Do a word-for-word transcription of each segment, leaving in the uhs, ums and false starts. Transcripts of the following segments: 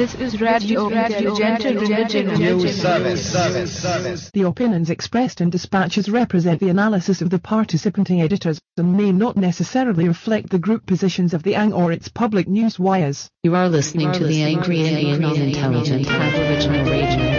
This is Radio Intelligent Religion News Service. Service. Service. The opinions expressed in dispatches represent the analysis of the participating editors and may not necessarily reflect the group positions of the A N G or its public news wires. You are listening are to listening the Angry Indian Unintelligent Aboriginal Radio.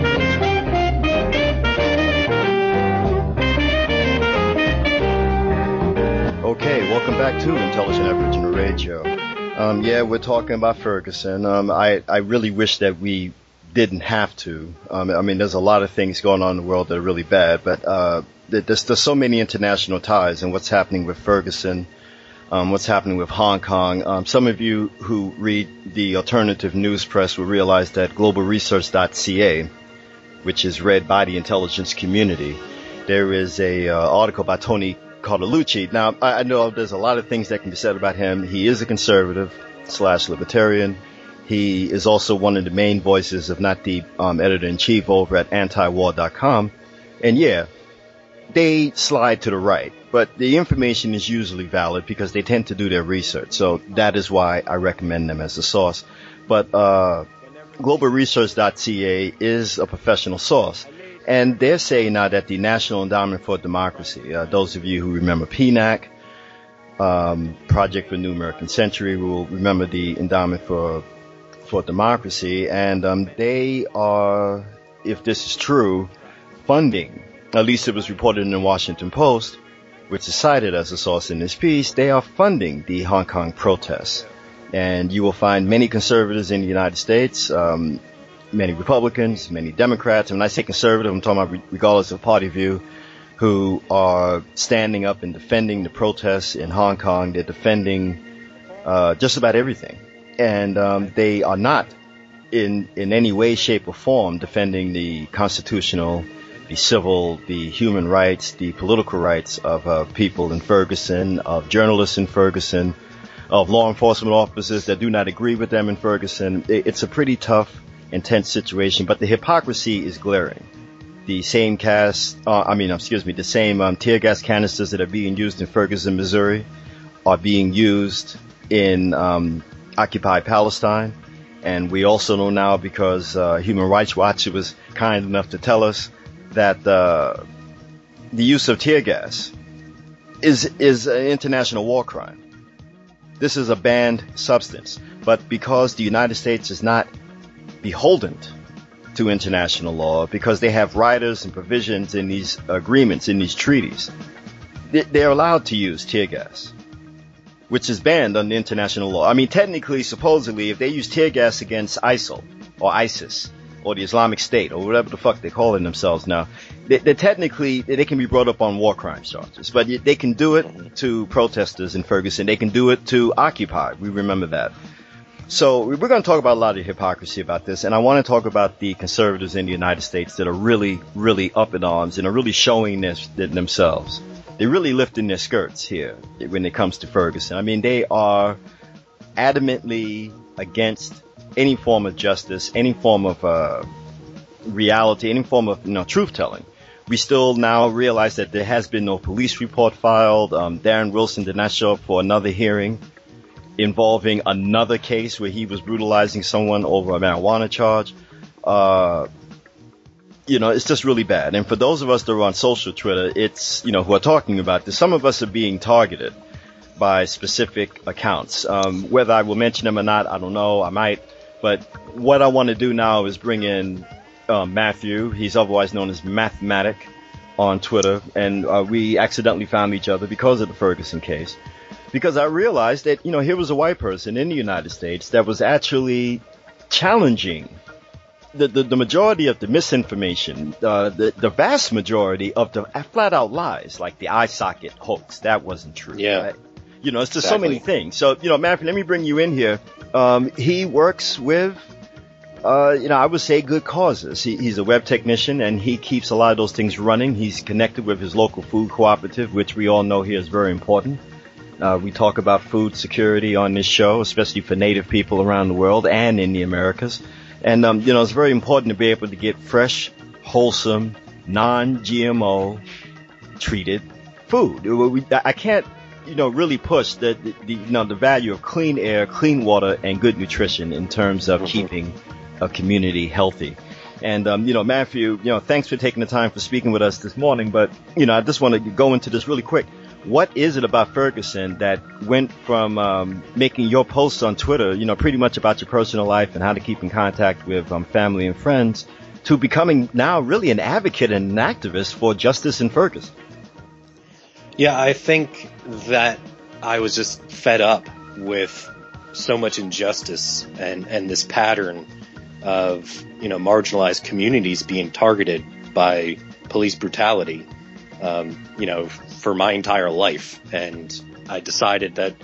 Okay, welcome back to Intelligent Aboriginal Radio. Um, yeah, we're talking about Ferguson. Um, I, I really wish that we didn't have to. Um, I mean, there's a lot of things going on in the world that are really bad, but uh, there's, there's so many international ties and what's happening with Ferguson, um, what's happening with Hong Kong. Um, some of you who read the alternative news press will realize that global research dot c a, which is read by the intelligence community, there is a uh, article by Tony Cartolucci. Now, I, I know there's a lot of things that can be said about him. He is a conservative slash libertarian. He is also one of the main voices, if not the um, editor-in-chief over at anti war dot com. And yeah, they slide to the right, but the information is usually valid because they tend to do their research. So that is why I recommend them as a source. But uh, global research dot c a is a professional source. And they're saying now that the National Endowment for Democracy, uh, those of you who remember P N A C, um, Project for New American Century, will remember the Endowment for for Democracy, and um, they are, if this is true, funding, at least it was reported in the Washington Post, which is cited as a source in this piece, they are funding the Hong Kong protests. And you will find many conservatives in the United States, um, many Republicans, many Democrats, and when I say conservative, I'm talking about regardless of party view, who are standing up and defending the protests in Hong Kong. They're defending uh, just about everything. And um, they are not in in any way, shape, or form defending the constitutional, the civil, the human rights, the political rights of uh, people in Ferguson, of journalists in Ferguson, of law enforcement officers that do not agree with them in Ferguson. It's a pretty tough, intense situation, but the hypocrisy is glaring. The same cast, uh, I mean, excuse me, the same um, tear gas canisters that are being used in Ferguson, Missouri, are being used in um, occupied Palestine. And we also know now, because uh, Human Rights Watch was kind enough to tell us that uh, the use of tear gas is is an international war crime. This is a banned substance, but because the United States is not beholden to international law, because they have riders and provisions in these agreements, in these treaties, they're allowed to use tear gas, which is banned under international law. I mean, technically, supposedly, if they use tear gas against ISIL or ISIS or the Islamic State or whatever the fuck they're calling themselves now, they, they technically, they can be brought up on war crimes charges, but they can do it to protesters in Ferguson. They can do it to Occupy. We remember that. So we're going to talk about a lot of hypocrisy about this, and I want to talk about the conservatives in the United States that are really, really up in arms and are really showing this themselves. They're really lifting their skirts here when it comes to Ferguson. I mean, they are adamantly against any form of justice, any form of uh, reality, any form of, you know, truth-telling. We still now realize that there has been no police report filed. Um, Darren Wilson did not show up for another hearing involving another case where he was brutalizing someone over a marijuana charge. Uh, you know, it's just really bad. And for those of us that are on social Twitter, it's, you know, who are talking about this, some of us are being targeted by specific accounts. Um, whether I will mention them or not, I don't know. I might. But what I want to do now is bring in uh, Matthew. He's otherwise known as Mathematic on Twitter. And uh, we accidentally found each other because of the Ferguson case. Because I realized that, you know, here was a white person in the United States that was actually challenging the, the, the majority of the misinformation, uh, the, the vast majority of the flat out lies, like the eye socket hoax. That wasn't true. Yeah. Right? You know, it's just exactly. so many things. So, you know, Matthew, let me bring you in here. Um, he works with, uh, you know, I would say good causes. He, he's a web technician, and he keeps a lot of those things running. He's connected with his local food cooperative, which we all know here is very important. Uh, we talk about food security on this show, especially for Native people around the world and in the Americas. And, um, you know, it's very important to be able to get fresh, wholesome, non G M O treated food. I can't you know, really push the, the, the you know the value of clean air, clean water, and good nutrition in terms of mm-hmm. keeping a community healthy. And um, you know, Matthew, you know, thanks for taking the time for speaking with us this morning. But you know, I just want to go into this really quick. What is it about Ferguson that went from um, making your posts on Twitter, you know, pretty much about your personal life and how to keep in contact with um, family and friends, to becoming now really an advocate and an activist for justice in Ferguson? Yeah, I think that I was just fed up with so much injustice and, and this pattern of, you know, marginalized communities being targeted by police brutality, um, you know, for my entire life. And I decided that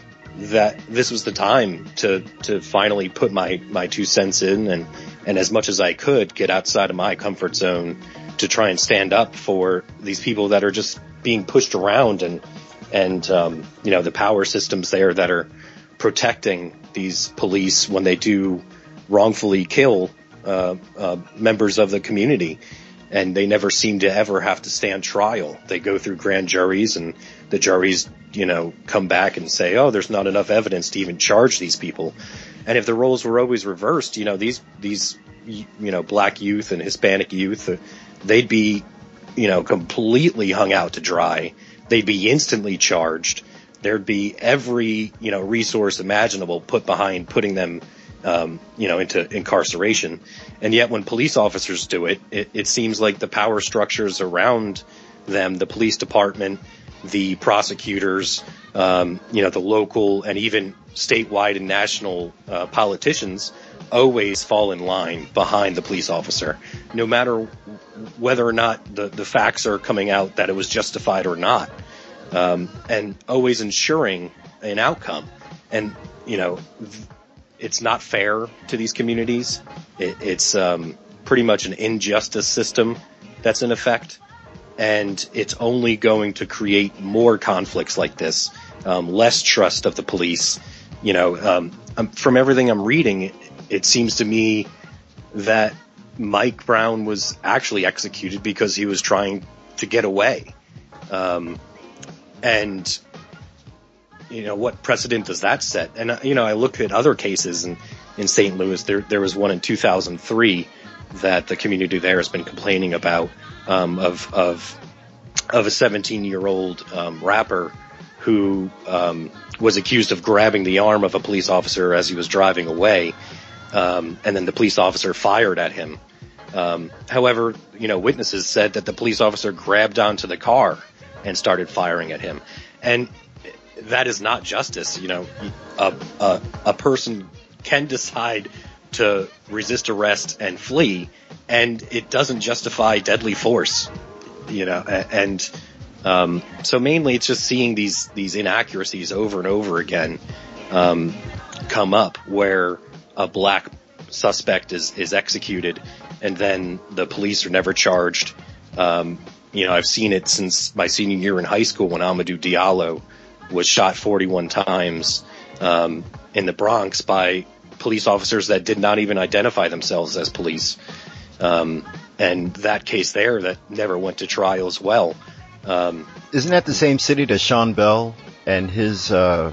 that this was the time to, to finally put my, my two cents in and, and as much as I could get outside of my comfort zone to try and stand up for these people that are just being pushed around and, and, um, you know, the power systems there that are protecting these police when they do wrongfully kill, uh, uh, members of the community. And they never seem to ever have to stand trial. They go through grand juries and the juries, you know, come back and say, oh, there's not enough evidence to even charge these people. And if the roles were always reversed, you know, these, these, you know, black youth and Hispanic youth, uh, they'd be, you know, completely hung out to dry. They'd be instantly charged. There'd be every, you know, resource imaginable put behind putting them, um, you know, into incarceration. And yet when police officers do it, it, it seems like the power structures around them, the police department, the prosecutors, um, you know, the local and even statewide and national uh, politicians always fall in line behind the police officer, no matter whether or not the, the facts are coming out that it was justified or not, um, and always ensuring an outcome. And, you know, it's not fair to these communities. It, it's um, pretty much an injustice system that's in effect. And it's only going to create more conflicts like this, um, less trust of the police. You know, um, from everything I'm reading, it, it seems to me that Mike Brown was actually executed because he was trying to get away. Um, and, you know, what precedent does that set? And, uh, you know, I look at other cases in, in Saint Louis. There, there was one in two thousand three that the community there has been complaining about, um, of, of, of a seventeen year old, um, rapper who, um, was accused of grabbing the arm of a police officer as he was driving away. Um, and then the police officer fired at him. Um, however, you know, witnesses said that the police officer grabbed onto the car and started firing at him. And that is not justice. You know, a, a, a person can decide to resist arrest and flee, and it doesn't justify deadly force, you know, and, um, so mainly it's just seeing these, these inaccuracies over and over again, um, come up where a black suspect is, is executed and then the police are never charged. Um, you know, I've seen it since my senior year in high school when Amadou Diallo was shot forty-one times, um, in the Bronx by police officers that did not even identify themselves as police. Um, and that case there that never went to trial as well. Um, Isn't that the same city that Sean Bell and his, uh,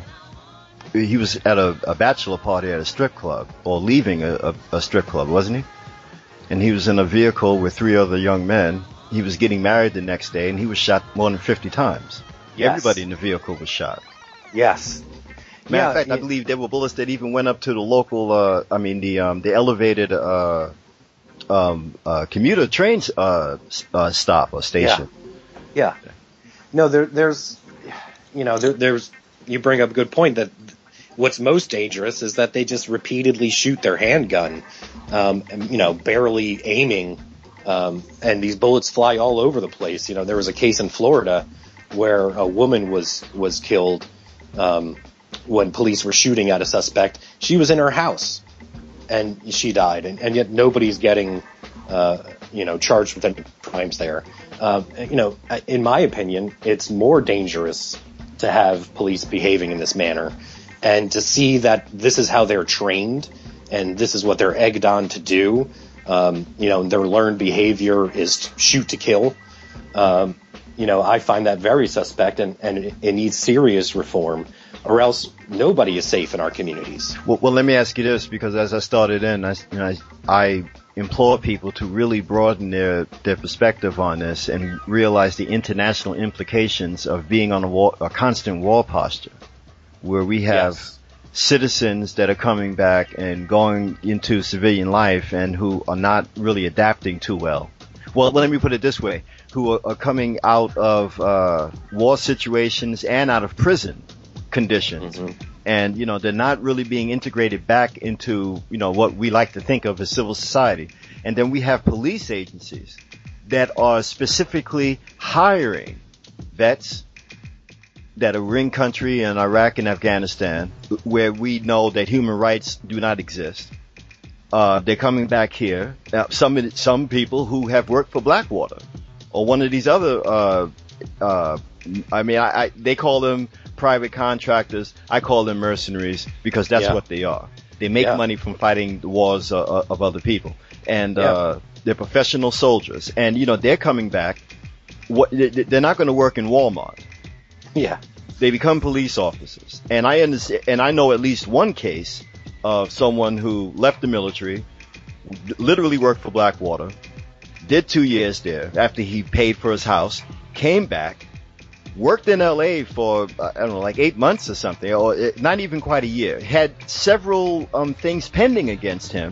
he was at a, a bachelor party at a strip club or leaving a, a, a strip club, wasn't he? And he was in a vehicle with three other young men. He was getting married the next day and he was shot more than fifty times. Yes. Everybody in the vehicle was shot. Yes. Matter yeah, of fact, it, I believe there were bullets that even went up to the local, uh, I mean, the, um, the elevated, uh, um, uh, commuter train, uh, uh, stop or station. Yeah. yeah. No, there, there's, you know, there, there's, you bring up a good point that what's most dangerous is that they just repeatedly shoot their handgun, um, and, you know, barely aiming, um, and these bullets fly all over the place. You know, there was a case in Florida where a woman was, was killed, um, when police were shooting at a suspect. She was in her house and she died, and, and yet nobody's getting, uh, you know, charged with any crimes there. Um, you know, in my opinion, it's more dangerous to have police behaving in this manner and to see that this is how they're trained and this is what they're egged on to do. Um, you know, their learned behavior is to shoot to kill. Um, you know, I find that very suspect, and, and it, it needs serious reform, or else nobody is safe in our communities. Well, well let me ask you this, because as I started in, I, you know, I, I implore people to really broaden their, their perspective on this and realize the international implications of being on a, war, a constant war posture, where we have yes. citizens that are coming back and going into civilian life and who are not really adapting too well. Well, let me put it this way, who are, are coming out of uh, war situations and out of prison conditions. Mm-hmm. And, you know, they're not really being integrated back into, you know, what we like to think of as civil society. And then we have police agencies that are specifically hiring vets that are in country in Iraq and Afghanistan, where we know that human rights do not exist. Uh, they're coming back here. Now, some, some people who have worked for Blackwater or one of these other, uh, uh, I mean, I, I, they call them private contractors. I call them mercenaries because that's yeah. what they are. They make yeah. money from fighting the wars uh, of other people, and yeah. uh, they're professional soldiers. And you know they're coming back. What they're not going to work in Walmart. Yeah, they become police officers. And I understand, and I know at least one case of someone who left the military, literally worked for Blackwater, did two years there after he paid for his house, came back. Worked in L A for, I don't know, like eight months or something, or not even quite a year. Had several um, things pending against him.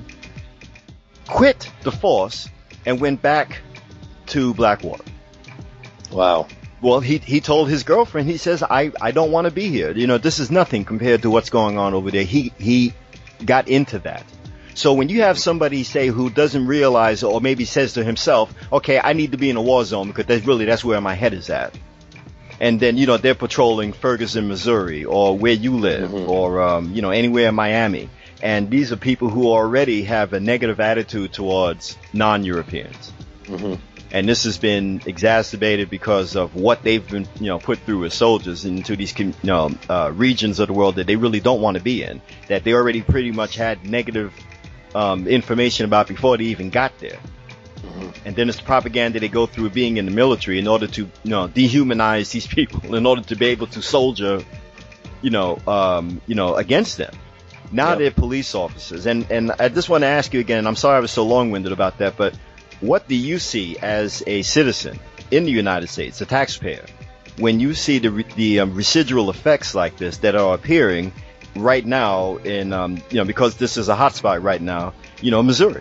Quit the force and went back to Blackwater. Wow. Well, he he told his girlfriend, he says, I, I don't want to be here. You know, this is nothing compared to what's going on over there. He he got into that. So when you have somebody, say, who doesn't realize or maybe says to himself, okay, I need to be in a war zone because that's really, that's where my head is at. And then, you know, they're patrolling Ferguson, Missouri, or where you live, mm-hmm. or, um, you know, anywhere in Miami. And these are people who already have a negative attitude towards non-Europeans. Mm-hmm. And this has been exacerbated because of what they've been, you know, put through as soldiers into these, you know, uh, regions of the world that they really don't want to be in, that they already pretty much had negative um, information about before they even got there. And then it's the propaganda they go through being in the military in order to, you know, dehumanize these people in order to be able to soldier, you know, um, you know, against them. Now yep. they're police officers. And, and I just want to ask you again, I'm sorry I was so long-winded about that, but what do you see as a citizen in the United States, a taxpayer, when you see the, the um, residual effects like this that are appearing right now in, um, you know, because this is a hotspot right now, you know, Missouri?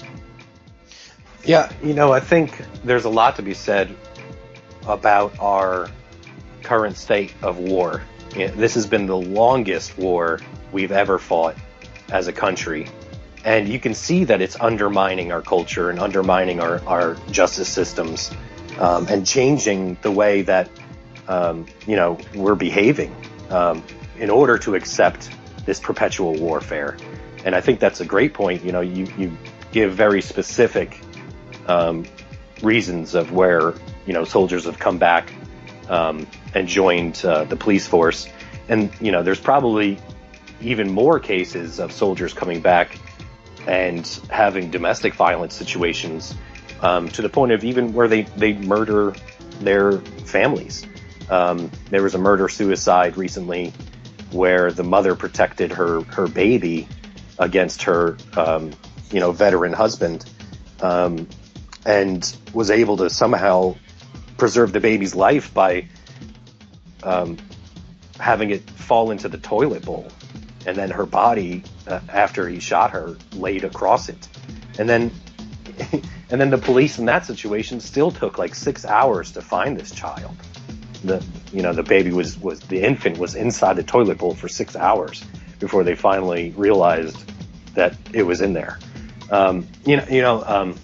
Yeah, you know, I think there's a lot to be said about our current state of war. You know, this has been the longest war we've ever fought as a country. And you can see that it's undermining our culture and undermining our, our justice systems, um, and changing the way that, um, you know, we're behaving, um, in order to accept this perpetual warfare. And I think that's a great point. You know, you, you give very specific Um, reasons of where, you know, soldiers have come back um, and joined uh, the police force. And, you know, there's probably even more cases of soldiers coming back and having domestic violence situations, um, to the point of even where they, they murder their families. Um, there was a murder-suicide recently where the mother protected her, her baby against her, um, you know, veteran husband. Um, and was able to somehow preserve the baby's life by um, having it fall into the toilet bowl. And then her body, uh, after he shot her, laid across it. And then and then the police in that situation still took like six hours to find this child. The you know, the baby was, was the infant was inside the toilet bowl for six hours before they finally realized that it was in there. Um, you know, you know, um,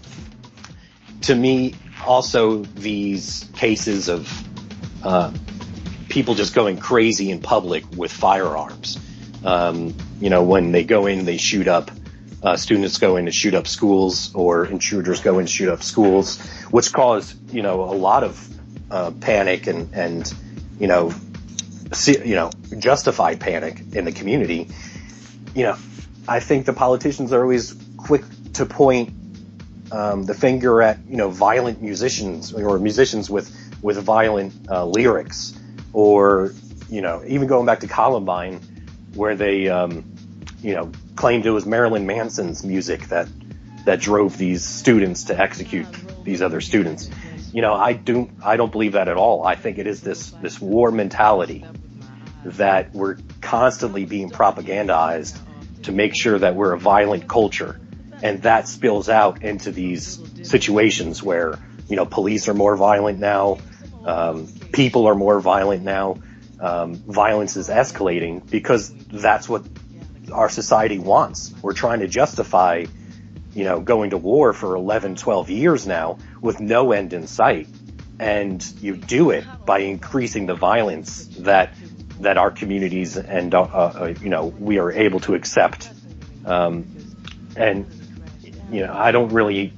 to me, also these cases of uh, people just going crazy in public with firearms. Um, you know, when they go in, they shoot up. Uh, students go in to shoot up schools, or intruders go in to shoot up schools, which cause, you know, a lot of uh, panic and and you know, see, you know, justified panic in the community. You know, I think the politicians are always quick to point Um, the finger at, you know, violent musicians or musicians with with violent uh, lyrics, or, you know, even going back to Columbine, where they, um, you know, claimed it was Marilyn Manson's music that that drove these students to execute these other students. You know, I do I don't believe that at all. I think it is this this war mentality that we're constantly being propagandized to make sure that we're a violent culture, and that spills out into these situations where, you know, police are more violent now, um, people are more violent now, um, violence is escalating because that's what our society wants. We're trying to justify, you know, going to war for eleven, twelve years now with no end in sight. And you do it by increasing the violence that that our communities and, uh, uh, you know, we are able to accept. Um, and, you know, I don't really,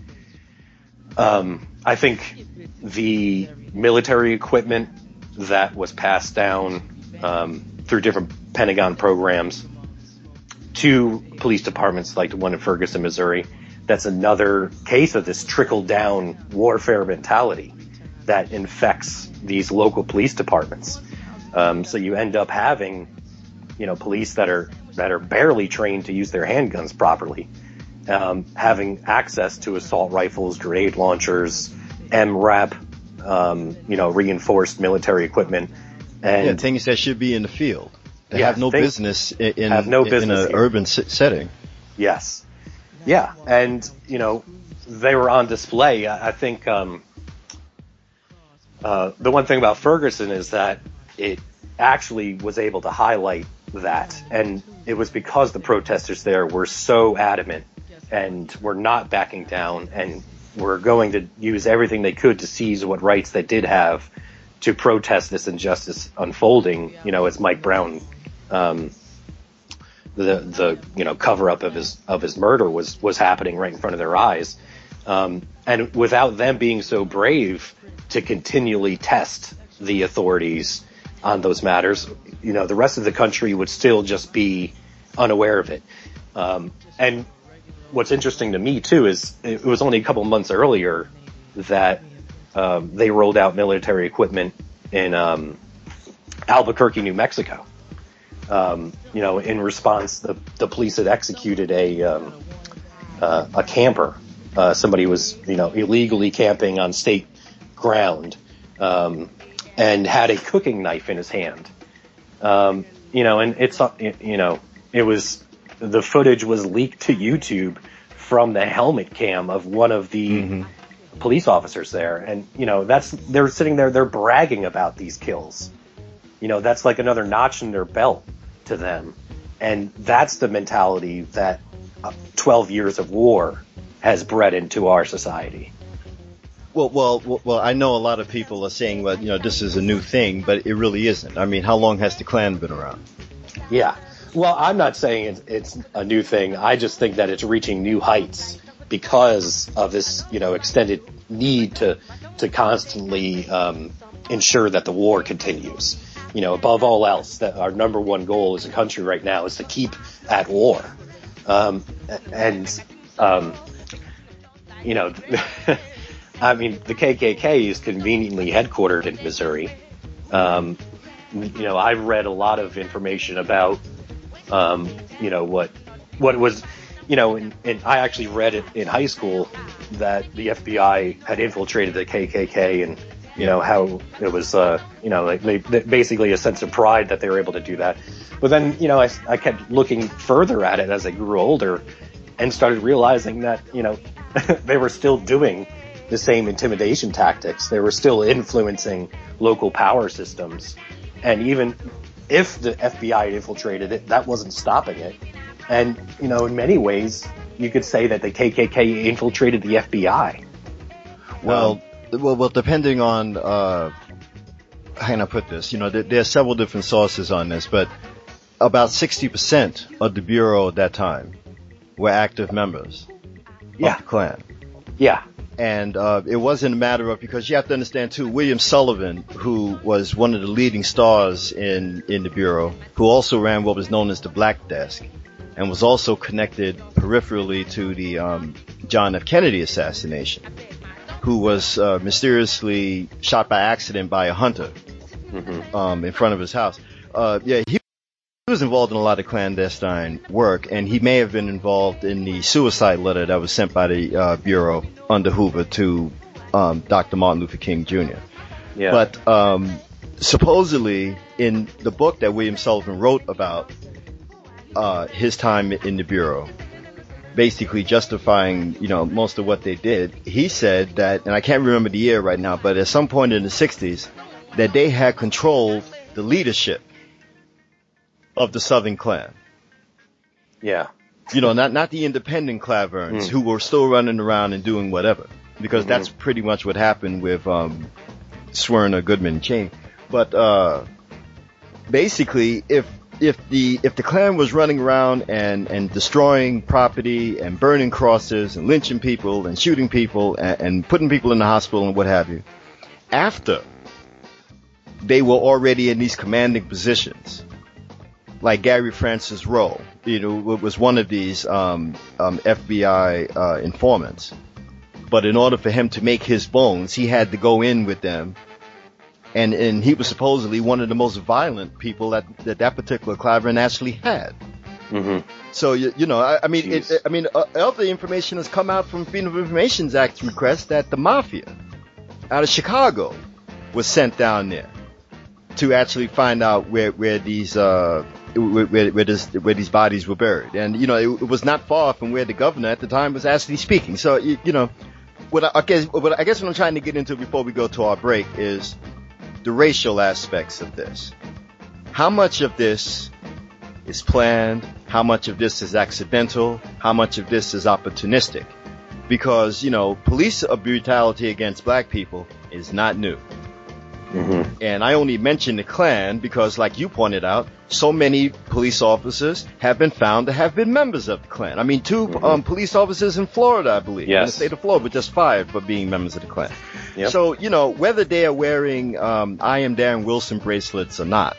um, I think the military equipment that was passed down um, through different Pentagon programs to police departments like the one in Ferguson, Missouri, that's another case of this trickle-down warfare mentality that infects these local police departments. Um, so you end up having, you know, police that are that are barely trained to use their handguns properly, um, having access to assault rifles, grenade launchers, M RAP, um, you know, reinforced military equipment, and yeah, things that should be in the field. They yeah, have no they business in, in, have no business in an here. urban s- setting. Yes. Yeah. And, you know, they were on display. I, I think um, uh, the one thing about Ferguson is that it actually was able to highlight that. And it was because the protesters there were so adamant and were not backing down and were going to use everything they could to seize what rights they did have to protest this injustice unfolding, you know, as Mike Brown, um, the, the, you know, cover up of his, of his murder was, was happening right in front of their eyes. Um, and without them being so brave to continually test the authorities on those matters, you know, the rest of the country would still just be unaware of it. Um, and what's interesting to me too is it was only a couple months earlier that um, they rolled out military equipment in um, Albuquerque, New Mexico. Um, you know, in response, the the police had executed a um, uh, a camper. Uh, somebody was, you know, illegally camping on state ground, um, and had a cooking knife in his hand. Um, you know, and it's, you know, it was, the footage was leaked to YouTube from the helmet cam of one of the mm-hmm. police officers there. And, you know, that's, they're sitting there, they're bragging about these kills. You know, that's like another notch in their belt to them. And that's the mentality that uh, twelve years of war has bred into our society. Well, well, well, I know a lot of people are saying, well, you know, this is a new thing, but it really isn't. I mean, how long has the Klan been around? Yeah. Well, I'm not saying it's, it's a new thing. I just think that it's reaching new heights because of this, you know, extended need to, to constantly, um, ensure that the war continues. You know, above all else, that our number one goal as a country right now is to keep at war. Um, and, um, you know, I mean, the K K K is conveniently headquartered in Missouri. Um, you know, I've read a lot of information about, um, you know, what, what was, you know, and, and I actually read it in high school that the F B I had infiltrated the K K K and, you know, how it was, uh, you know, like they, they basically a sense of pride that they were able to do that. But then, you know, I, I kept looking further at it as I grew older and started realizing that, you know, they were still doing the same intimidation tactics. They were still influencing local power systems. And even if the F B I had infiltrated it, that wasn't stopping it. And, you know, in many ways, you could say that the K K K infiltrated the F B I. Well, Um, well, well, depending on, uh, how can I put this? You know, there, there are several different sources on this, but about sixty percent of the Bureau at that time were active members Yeah. of the Klan. Yeah. And uh, it wasn't a matter of, because you have to understand too, William Sullivan, who was one of the leading stars in, in the Bureau, who also ran what was known as the Black Desk, and was also connected peripherally to the um, John F. Kennedy assassination, who was uh, mysteriously shot by accident by a hunter mm-hmm. um, in front of his house. Uh, yeah, he was involved in a lot of clandestine work, and he may have been involved in the suicide letter that was sent by the uh, Bureau under Hoover to um, Doctor Martin Luther King Junior Yeah. But um, supposedly, in the book that William Sullivan wrote about uh, his time in the Bureau, basically justifying, you know, most of what they did, he said that, and I can't remember the year right now, but at some point in the sixties, that they had controlled the leadership of the Southern Klan. Yeah. You know, not not the independent Claverns mm. who were still running around and doing whatever, because mm-hmm. that's pretty much what happened with um, Swerner, Goodman, and Cheney. But uh, basically, if if the if the Klan was running around and and destroying property and burning crosses and lynching people and shooting people and, and putting people in the hospital and what have you, after they were already in these commanding positions, like Gary Francis Rowe, you know, was one of these um, um, F B I uh, informants. But in order for him to make his bones, he had to go in with them. And, and he was supposedly one of the most violent people that that, that particular Clavering actually had. Mm-hmm. So, you, you know, I, I mean, it, I mean, uh, other information has come out from Freedom of Information Act requests that the mafia out of Chicago was sent down there to actually find out where where these uh where where, where, this, where these bodies were buried. And you know, it, it was not far from where the governor at the time was actually speaking. So you, you know, what I, I guess what I guess what I'm trying to get into before we go to our break is the racial aspects of this. How much of this is planned? How much of this is accidental? How much of this is opportunistic? Because, you know, police brutality against black people is not new. Mm-hmm. And I only mention the Klan because, like you pointed out, so many police officers have been found to have been members of the Klan. I mean, two mm-hmm. um, police officers in Florida, I believe, yes. in the state of Florida, were just fired for being members of the Klan. Yep. So, you know, whether they are wearing um, I Am Darren Wilson bracelets or not,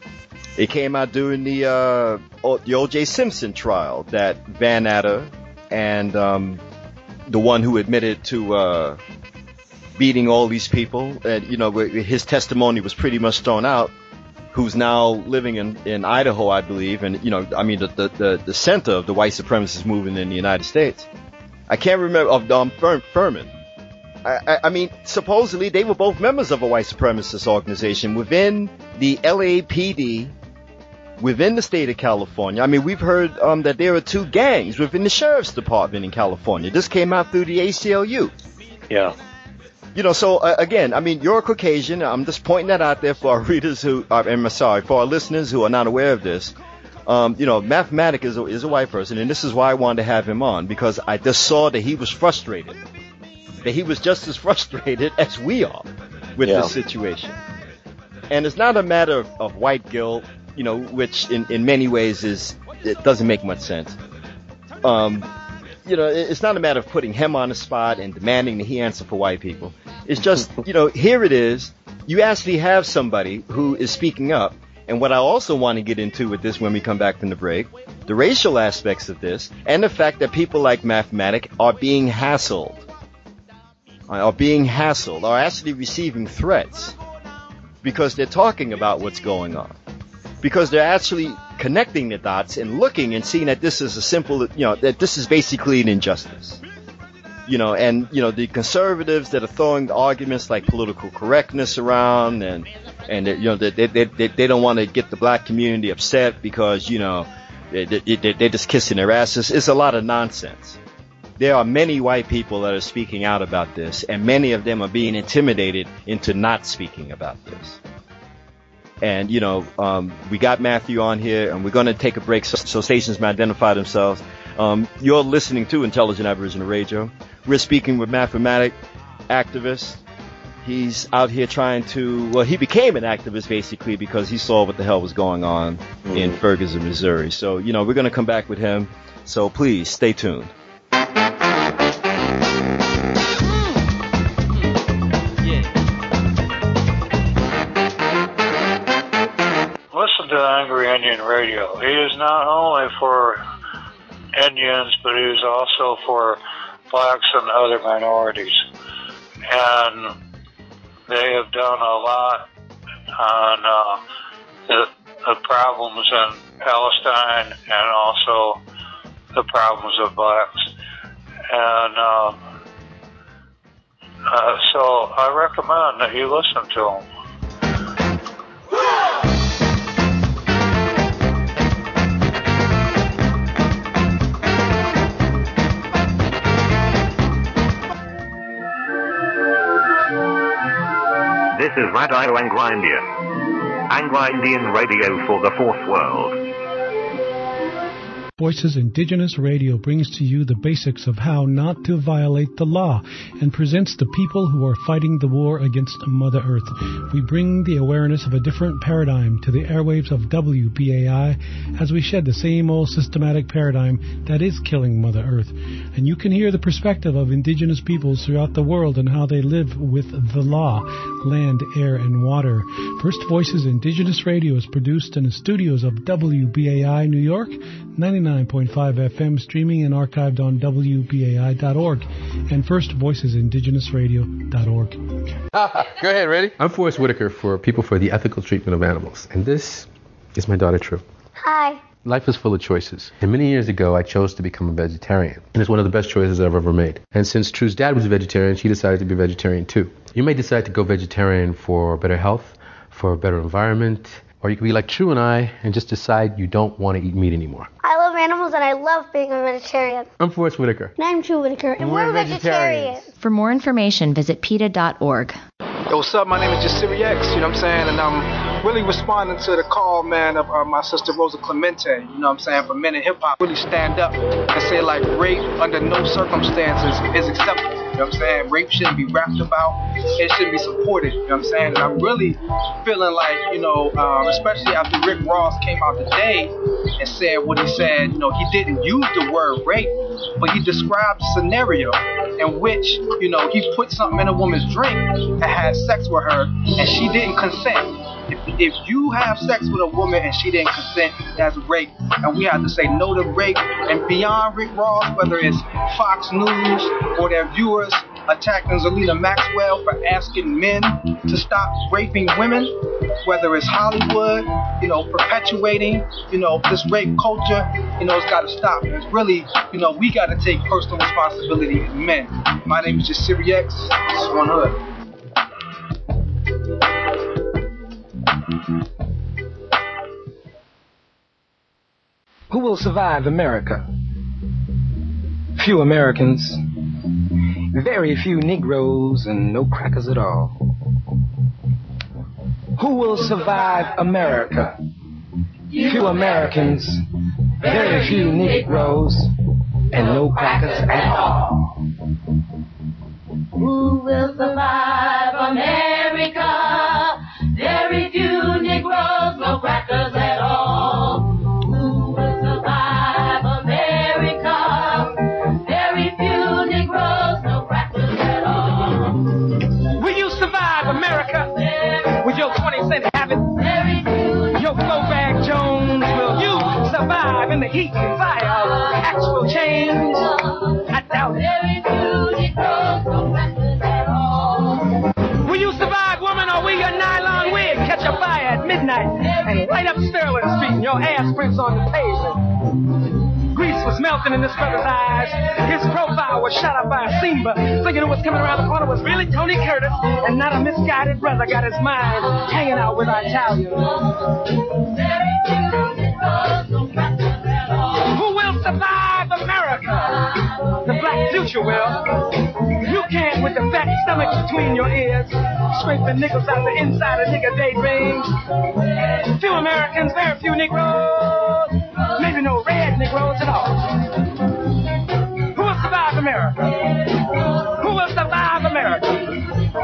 it came out during the uh, o- the O J Simpson trial that Van Natter and um, the one who admitted to uh, beating all these people, and you know, his testimony was pretty much thrown out, who's now living in, in Idaho, I believe, and you know, I mean, the, the, the, the center of the white supremacist movement in the United States. I can't remember, of Don Fur- Furman. I, I, I mean, supposedly they were both members of a white supremacist organization within the L A P D, within the state of California. I mean, we've heard um, that there are two gangs within the sheriff's department in California. This came out through the A C L U. Yeah. You know, so uh, again, I mean, you're a Caucasian. I'm just pointing that out there for our readers who are, I'm sorry, for our listeners who are not aware of this. Um, you know, Mathematic is a, is a white person, and this is why I wanted to have him on, because I just saw that he was frustrated, that he was just as frustrated as we are with yeah. this situation. And it's not a matter of, of white guilt, you know, which in, in many ways is, it doesn't make much sense. Um, you know, it's not a matter of putting him on the spot and demanding that he answer for white people. It's just, you know, here it is. You actually have somebody who is speaking up. And what I also want to get into with this when we come back from the break, the racial aspects of this, and the fact that people like Mathematic are being hassled, are being hassled, are actually receiving threats because they're talking about what's going on. Because they're actually connecting the dots and looking and seeing that this is a simple, you know, that this is basically an injustice. You know, and, you know, the conservatives that are throwing the arguments like political correctness around and, and you know, they, they, they, they don't want to get the black community upset because, you know, they, they, they're just kissing their asses. It's a lot of nonsense. There are many white people that are speaking out about this, and many of them are being intimidated into not speaking about this. And, you know, um, we got Matthew on here, and we're going to take a break so, so stations may identify themselves. Um, you're listening to Intelligent Aboriginal Radio. We're speaking with Mathematic, activist. He's out here trying to, well, he became an activist basically because he saw what the hell was going on mm. in Ferguson, Missouri. So, you know, we're going to come back with him. So please stay tuned. Listen to Angry Indian Radio. He is not only for Indians, but he is also for blacks and other minorities. and they have done a lot on uh, the, the problems in Palestine and also the problems of blacks. And uh, uh, so I recommend that you listen to them. This is Radio Anglo Indian. Anglo Indian radio for the fourth world. Voices Indigenous Radio brings to you the basics of how not to violate the law and presents the people who are fighting the war against Mother Earth. We bring the awareness of a different paradigm to the airwaves of W B A I as we shed the same old systematic paradigm that is killing Mother Earth. And you can hear the perspective of Indigenous peoples throughout the world and how they live with the law, land, air, and water. First Voices Indigenous Radio is produced in the studios of W B A I New York, ninety-nine point five F M, streaming and archived on W B A I dot org and First Voices Indigenous Radio dot org. Go ahead, ready? I'm Forrest Whitaker for People for the Ethical Treatment of Animals, and this is my daughter, True. Hi. Life is full of choices, and many years ago I chose to become a vegetarian, and it's one of the best choices I've ever made. And since True's dad was a vegetarian, she decided to be a vegetarian too. You may decide to go vegetarian for better health, for a better environment, or you could be like True and I and just decide you don't want to eat meat anymore. I love animals and I love being a vegetarian. I'm Forrest Whitaker. And I'm True Whitaker, and, and we're, we're vegetarians. vegetarians. For more information, visit PETA dot org. Yo, what's up? My name is Jasiri X, you know what I'm saying? And I'm really responding to the call, man, of uh, my sister Rosa Clemente, you know what I'm saying, for men in hip-hop. Really stand up and say, like, rape under no circumstances is acceptable, you know what I'm saying? Rape shouldn't be rapped about. It should be supported, you know what I'm saying? And I'm really feeling like, you know, um, especially after Rick Ross came out today and said what he said, you know, he didn't use the word rape, but he described a scenario in which, you know, he put something in a woman's drink and had sex with her and she didn't consent. If, if you have sex with a woman and she didn't consent, that's rape. And we have to say no to rape. And beyond Rick Ross, whether it's Fox News or their viewers attacking Zelina Maxwell for asking men to stop raping women, whether it's Hollywood, you know, perpetuating, you know, this rape culture, you know, it's got to stop. It's really, you know, we got to take personal responsibility as men. My name is Jasiri X. This is One Hood. Who will survive America? Few Americans, very few Negroes, and no crackers at all. Who will survive America? Few Americans, very few Negroes, and no crackers at all. Who will survive America? Very few Negroes, no crackers at all. Who will survive America? Very few Negroes, no crackers at all. Will you survive America with your twenty cent habit? Your Flowbag Jones, will you survive in the heat and fire of actual change? I doubt it. Will you survive, woman, or will your nylon wig catch a fire at midnight and light up Sterling Street and your ass prints on the pavement? Grease was melting in this brother's eyes. His profile was shot up by a Simba, thinking who was coming around the corner was really Tony Curtis, and not a misguided brother got his mind hanging out with our Italians. Who will survive America? The black future will. You can't with the fat stomach between your ears scrape the nickels out the inside of nigger daydreams. Few Americans, very few Negroes, maybe no red Negroes at all. Who will survive America? Who will survive America?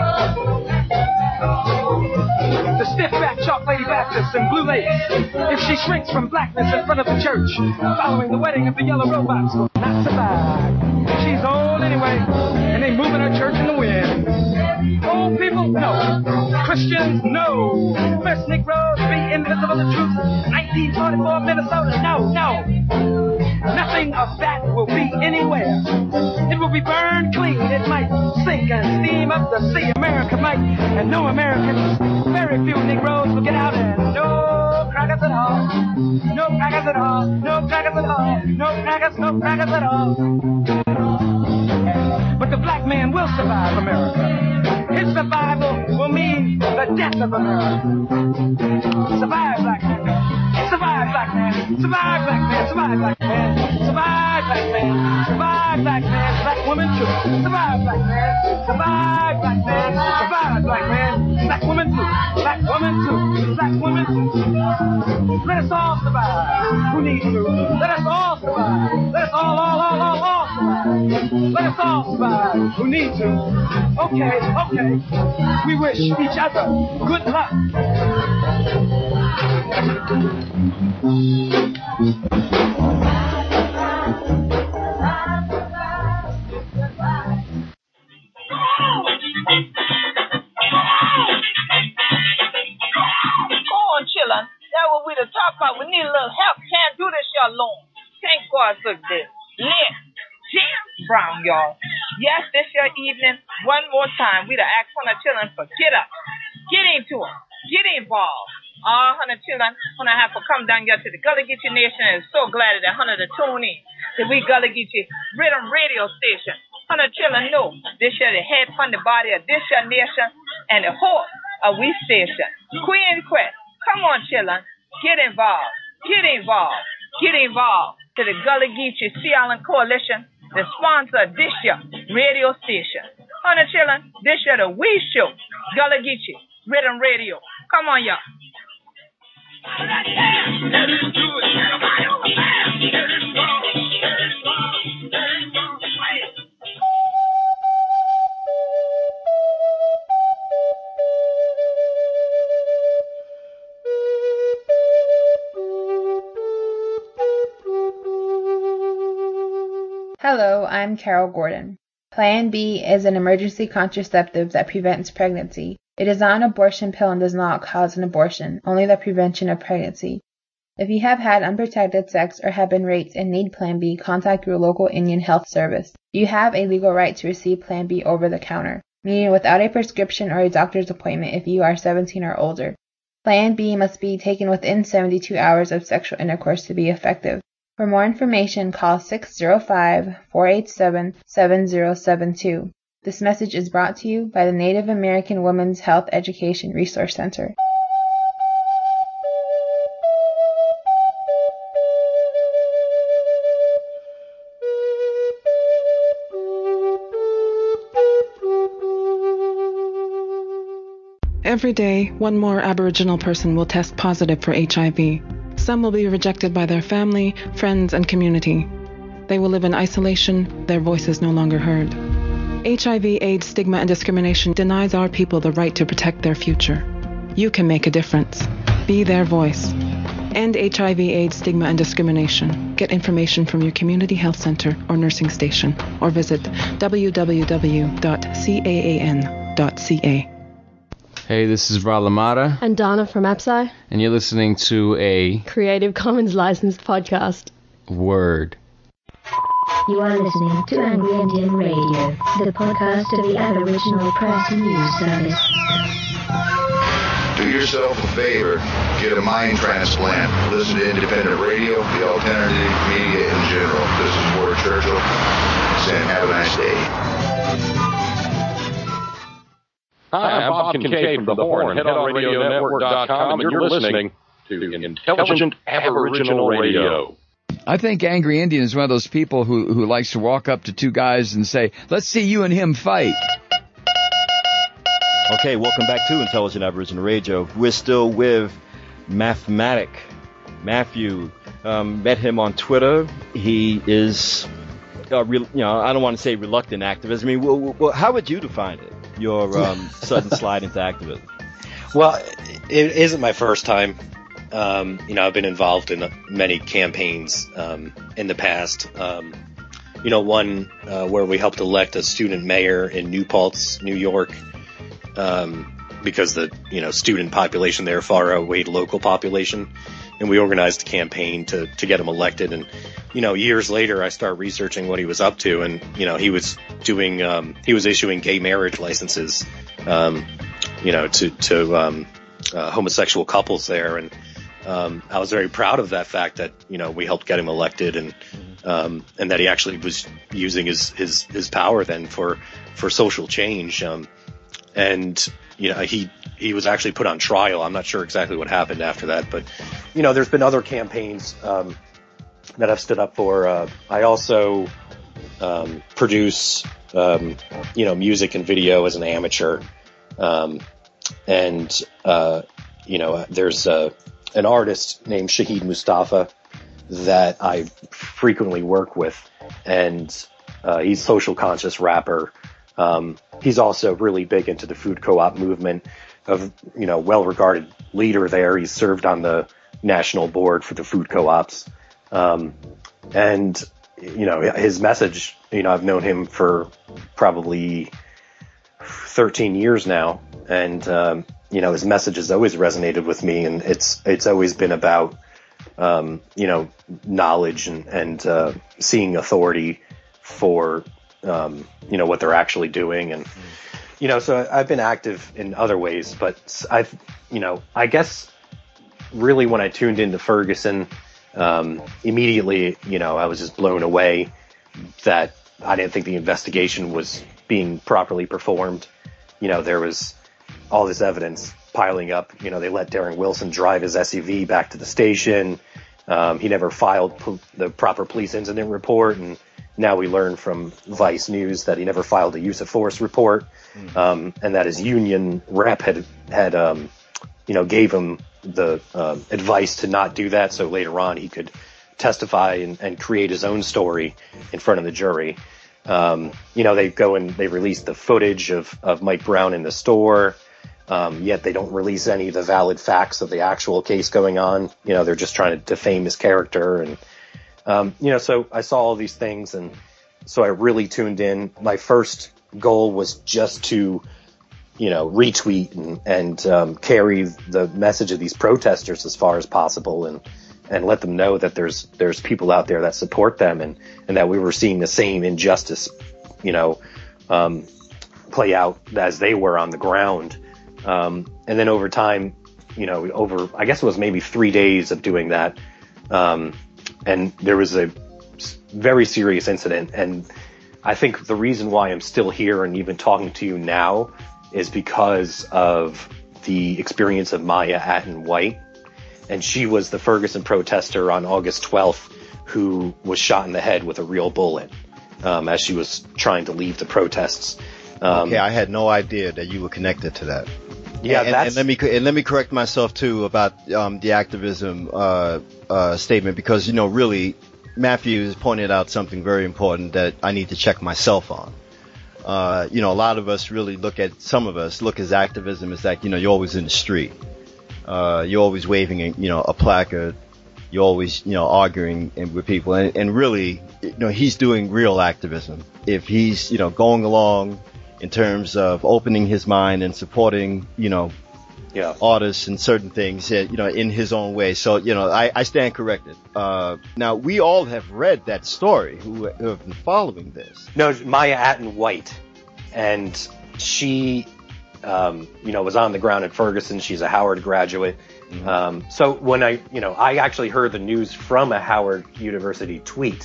The stiff-backed chalk lady Baptist in blue lace, if she shrinks from blackness in front of the church, following the wedding of the yellow robots, will not survive. She's old anyway, and they moving her church in the wind. Old people, no. Christians, no. First Negroes, be invisible to truth. nineteen forty-four Minnesota, no, no. Nothing of that will will be anywhere. It will be burned clean. It might sink and steam up the sea. America might, and no Americans, very few Negroes will get out and no crackers at all. No crackers at all. No crackers at all. No crackers, no crackers at all. But the black man will survive America. His survival will mean the death of America. Survive, black man. Survive, black man. Survive, black man. Survive, black man. Survive, black man. Survive, black man. Black woman too. Survive, black man. Survive, black man. Survive, black man. Black woman too. Black woman too. Black woman too. Let us all survive. Who needs to? Let us all survive. Let us all, all, all, all, all survive. Let us all survive. Who need to? Okay, okay. We wish each other good luck. Chillin'. That's what we to talk about. We need a little help. Can't do this y'all alone. Thank God for this. Lit. Jim Brown, y'all. Yes, this your evening. One more time. We to ask Hunter Chillin' for get up. Get into it. Get involved. All Hunter Chillin' Hunter have to come down here to the Gullah Geechee Nation and so glad that Hunter to tune in to we Gullah Geechee Rhythm Radio Station. Hunter Chillin' know this year the head from the body of this your nation and the heart of we station. Queen Quest. Come on, Chillin'. Get involved. Get involved. Get involved to the Gullah Geechee Sea Island Coalition, the sponsor of this year radio station. Hunter Chillin', this year the We Show, Gullah Geechee Rhythm Radio. Come on, y'all. Hello, I'm Carol Gordon. Plan B is an emergency contraceptive that prevents pregnancy. It is not an abortion pill and does not cause an abortion, only the prevention of pregnancy. If you have had unprotected sex or have been raped and need Plan B, contact your local Indian Health Service. You have a legal right to receive Plan B over the counter, meaning without a prescription or a doctor's appointment if you are seventeen or older. Plan B must be taken within seventy-two hours of sexual intercourse to be effective. For more information, call six zero five, four eight seven, seven zero seven two. This message is brought to you by the Native American Women's Health Education Resource Center. Every day, one more Aboriginal person will test positive for H I V. Some will be rejected by their family, friends, and community. They will live in isolation, their voices no longer heard. H I V, AIDS, stigma, and discrimination denies our people the right to protect their future. You can make a difference. Be their voice. End H I V, AIDS, stigma, and discrimination. Get information from your community health center or nursing station, or visit w w w dot caan dot c a. Hey, this is Ralamata. And Donna from Apsai. And you're listening to a Creative Commons licensed podcast. Word. You are listening to Angry Indian Radio, the podcast of the Aboriginal Press News Service. Do yourself a favor, get a mind transplant, listen to independent radio, the alternative media in general. This is Ward Churchill, saying have a nice day. Hi, I'm Bob Kincaid from The Horn, head on radio network dot com, and you're listening to Intelligent Aboriginal Radio. I think Angry Indian is one of those people who, who likes to walk up to two guys and say, let's see you and him fight. Okay, welcome back to Intelligent Aboriginal Radio. We're still with Mathematic Matthew. Um, met him on Twitter. He is, uh, re- you know, I don't want to say reluctant activist. I mean, well, well, how would you define it? Your um, sudden slide into activism? Well, it isn't my first time. Um, you know, I've been involved in many campaigns um, in the past. Um, you know, one uh, where we helped elect a student mayor in New Paltz, New York, um, because the you know student population there far outweighed local population, and we organized a campaign to, to get him elected. And, you know, years later, I start researching what he was up to, and, you know, he was doing, um, he was issuing gay marriage licenses, um, you know, to, to, um, uh, homosexual couples there. And, um, I was very proud of that fact that, you know, we helped get him elected, and, um, and that he actually was using his, his, his power then for, for social change. Um, and, you know, he, he was actually put on trial. I'm not sure exactly what happened after that, but, you know, there's been other campaigns, um, that I've stood up for. Uh, I also, um, produce, um, you know, music and video as an amateur. Um, and, uh, you know, there's, uh, an artist named Shahid Mustafa that I frequently work with, and, uh, he's a social conscious rapper. Um, he's also really big into the food co-op movement, of, you know, well-regarded leader there. He's served on the national board for the food co-ops. Um, and, you know, his message, you know, I've known him for probably thirteen years now. And, um, you know, his message has always resonated with me, and it's, it's always been about, um, you know, knowledge and, and, uh, seeing authority for, um, you know, what they're actually doing. And, you know, so I've been active in other ways, but I've, you know, I guess really when I tuned into Ferguson, um, immediately, you know, I was just blown away that I didn't think the investigation was being properly performed. You know, there was all this evidence piling up. You know, they let Darren Wilson drive his S U V back to the station. Um, he never filed po- the proper police incident report, and now we learn from Vice News that he never filed a use of force report, um, and that his union rep had, had um, you know, gave him the uh, advice to not do that, so later on he could testify and, and create his own story in front of the jury. Um, you know, they go and they release the footage of, of Mike Brown in the store, um, yet they don't release any of the valid facts of the actual case going on. You know, they're just trying to defame his character. And, um, you know, so I saw all these things, and so I really tuned in. My first goal was just to, you know, retweet and, and um, carry the message of these protesters as far as possible, and, and let them know that there's there's people out there that support them, and, and that we were seeing the same injustice, you know, um, play out as they were on the ground. Um, and then over time, you know, over, I guess it was maybe three days of doing that, um, and there was a very serious incident. And I think the reason why I'm still here and even talking to you now is because of the experience of Maya Atten White. And she was the Ferguson protester on August twelfth who was shot in the head with a real bullet, um, as she was trying to leave the protests. Um, okay, I had no idea that you were connected to that. Yeah, and, that's... and let me and let me correct myself too about um, the activism uh, uh, statement, because, you know, really, Matthew has pointed out something very important that I need to check myself on. Uh, you know, a lot of us really look at, some of us look as activism as that, you know, you're always in the street. Uh, you're always waving, a, you know, a placard. You're always, you know, arguing with people. And, and really, you know, he's doing real activism. If he's, you know, going along in terms of opening his mind and supporting, you know, yeah. artists and certain things, you know, in his own way. So, you know, I, I stand corrected. Uh, now, we all have read that story who, who have been following this. No, Maya Atten White. And she, um, you know, was on the ground at Ferguson. She's a Howard graduate. Mm-hmm. Um, so when I, you know, I actually heard the news from a Howard University tweet.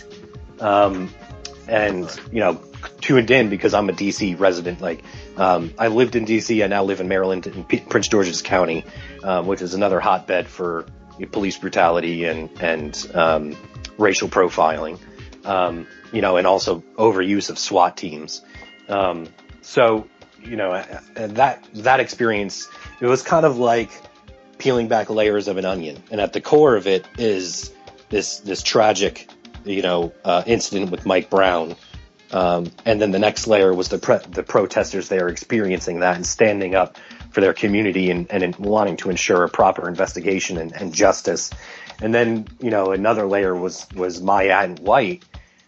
Um, and, you know, tuned in because I'm a D C resident. Like, um, I lived in D C. I now live in Maryland, in P- Prince George's County, um, which is another hotbed for police brutality and, and, um, racial profiling, um, you know, and also overuse of SWAT teams. Um, so, you know, that, that experience, it was kind of like peeling back layers of an onion. And at the core of it is this, this tragic, you know, uh, incident with Mike Brown. Um, and then the next layer was the pre- the protesters there experiencing that and standing up for their community and, and in wanting to ensure a proper investigation and, and justice. And then, you know, another layer was, was Maya Atten White,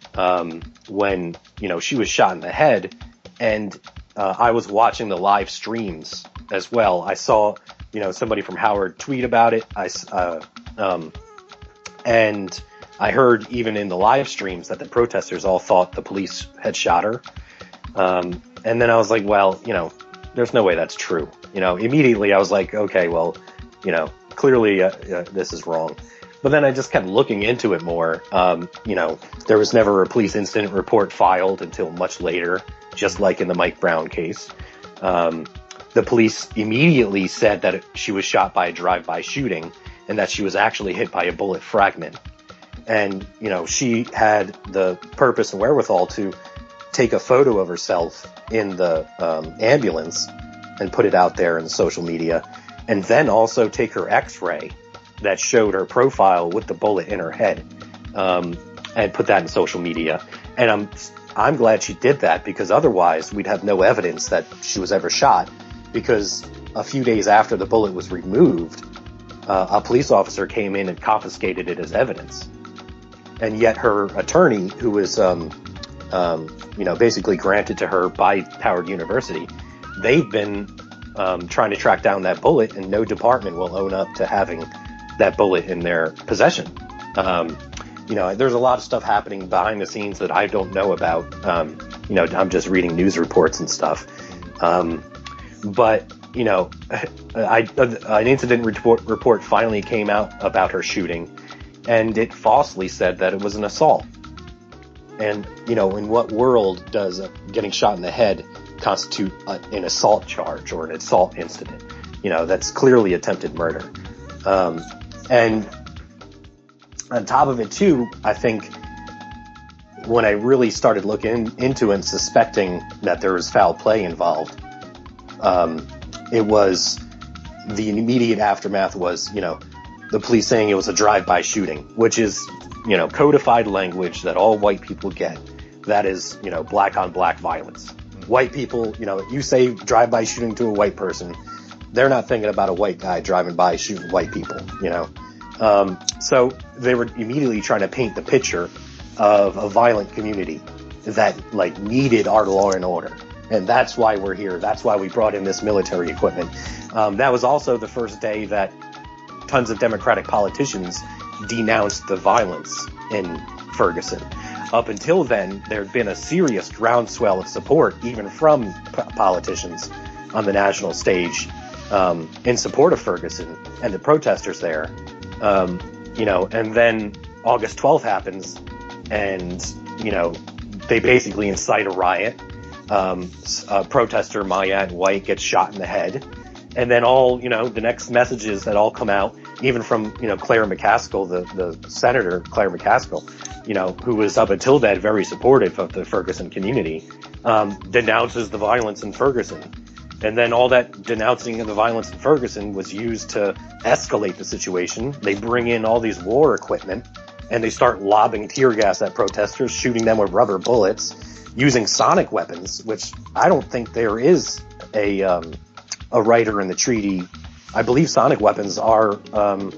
um, when, you know, she was shot in the head. And, uh, I was watching the live streams as well. I saw, you know, somebody from Howard tweet about it. I, uh, Um, and I heard even in the live streams that the protesters all thought the police had shot her. Um, and then I was like, well, you know, there's no way that's true. You know, immediately I was like, okay, well, you know, clearly uh, uh, this is wrong. But then I just kept looking into it more. Um, you know, there was never a police incident report filed until much later, just like in the Mike Brown case. Um, the police immediately said that she was shot by a drive-by shooting and that she was actually hit by a bullet fragment. And, you know, she had the purpose and wherewithal to take a photo of herself in the um, ambulance and put it out there in social media, and then also take her x-ray that showed her profile with the bullet in her head, um, and put that in social media. And I'm I'm glad she did that, because otherwise we'd have no evidence that she was ever shot, because a few days after the bullet was removed, uh, a police officer came in and confiscated it as evidence. And yet her attorney, who was, um, um, you know, basically granted to her by Howard University, they've been um, trying to track down that bullet, and no department will own up to having that bullet in their possession. Um, you know, there's a lot of stuff happening behind the scenes that I don't know about. Um, you know, I'm just reading news reports and stuff. Um, but, you know, I, an incident report, report finally came out about her shooting, and it falsely said that it was an assault. And, you know, in what world does uh, getting shot in the head constitute a, an assault charge or an assault incident? You know, that's clearly attempted murder. Um, and on top of it, too, I think when I really started looking into it and suspecting that there was foul play involved, um, it was the immediate aftermath was, you know, the police saying it was a drive-by shooting, which is, you know, codified language that all white people get. That is, you know, black on black violence. White people, you know, you say drive-by shooting to a white person, they're not thinking about a white guy driving by shooting white people, you know. Um, so they were immediately trying to paint the picture of a violent community that, like, needed our law and order. And that's why we're here. That's why we brought in this military equipment. Um, that was also the first day that tons of Democratic politicians denounced the violence in Ferguson. Up until then, there had been a serious groundswell of support, even from p- politicians on the national stage, um, in support of Ferguson and the protesters there. Um, you know, and then August twelfth happens, and, you know, they basically incite a riot. Um, a protester, Maya White, gets shot in the head. And then all, you know, the next messages that all come out, even from, you know, Claire McCaskill, the, the senator, Claire McCaskill, you know, who was up until then very supportive of the Ferguson community, um, denounces the violence in Ferguson. And then all that denouncing of the violence in Ferguson was used to escalate the situation. They bring in all these war equipment, and they start lobbing tear gas at protesters, shooting them with rubber bullets, using sonic weapons, which I don't think there is a, um, a writer in the treaty. I believe sonic weapons are, um,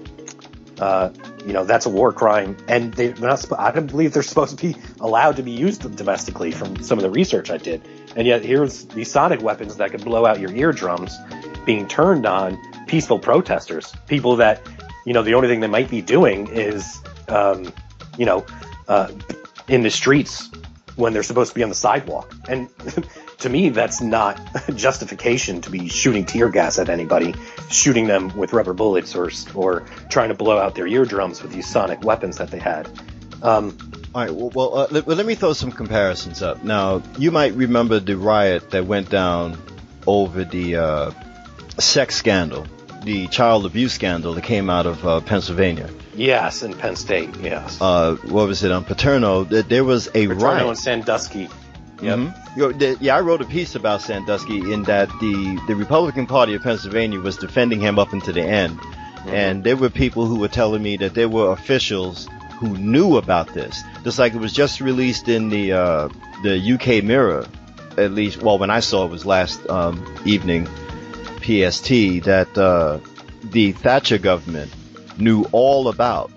uh, you know, that's a war crime, and they're not. I don't believe they're supposed to be allowed to be used domestically. From some of the research I did, and yet here's these sonic weapons that could blow out your eardrums being turned on peaceful protesters, people that, you know, the only thing they might be doing is, um, you know, uh, in the streets when they're supposed to be on the sidewalk. And to me, that's not justification to be shooting tear gas at anybody, shooting them with rubber bullets, or or trying to blow out their eardrums with these sonic weapons that they had. Um, All right. Well, well, uh, let, well, let me throw some comparisons up. Now, you might remember the riot that went down over the uh, sex scandal, the child abuse scandal that came out of uh, Pennsylvania. Yes, in Penn State. Yes. Uh, what was it on Paterno? There was a Paterno riot. and Sandusky. Yep. Mm-hmm. You know, the, yeah, I wrote a piece about Sandusky in that the, the Republican Party of Pennsylvania was defending him up until the end. Mm-hmm. And there were people who were telling me that there were officials who knew about this. Just like it was just released in the uh, the U K Mirror, at least, well, when I saw it was last um, evening, P S T, that uh, the Thatcher government knew all about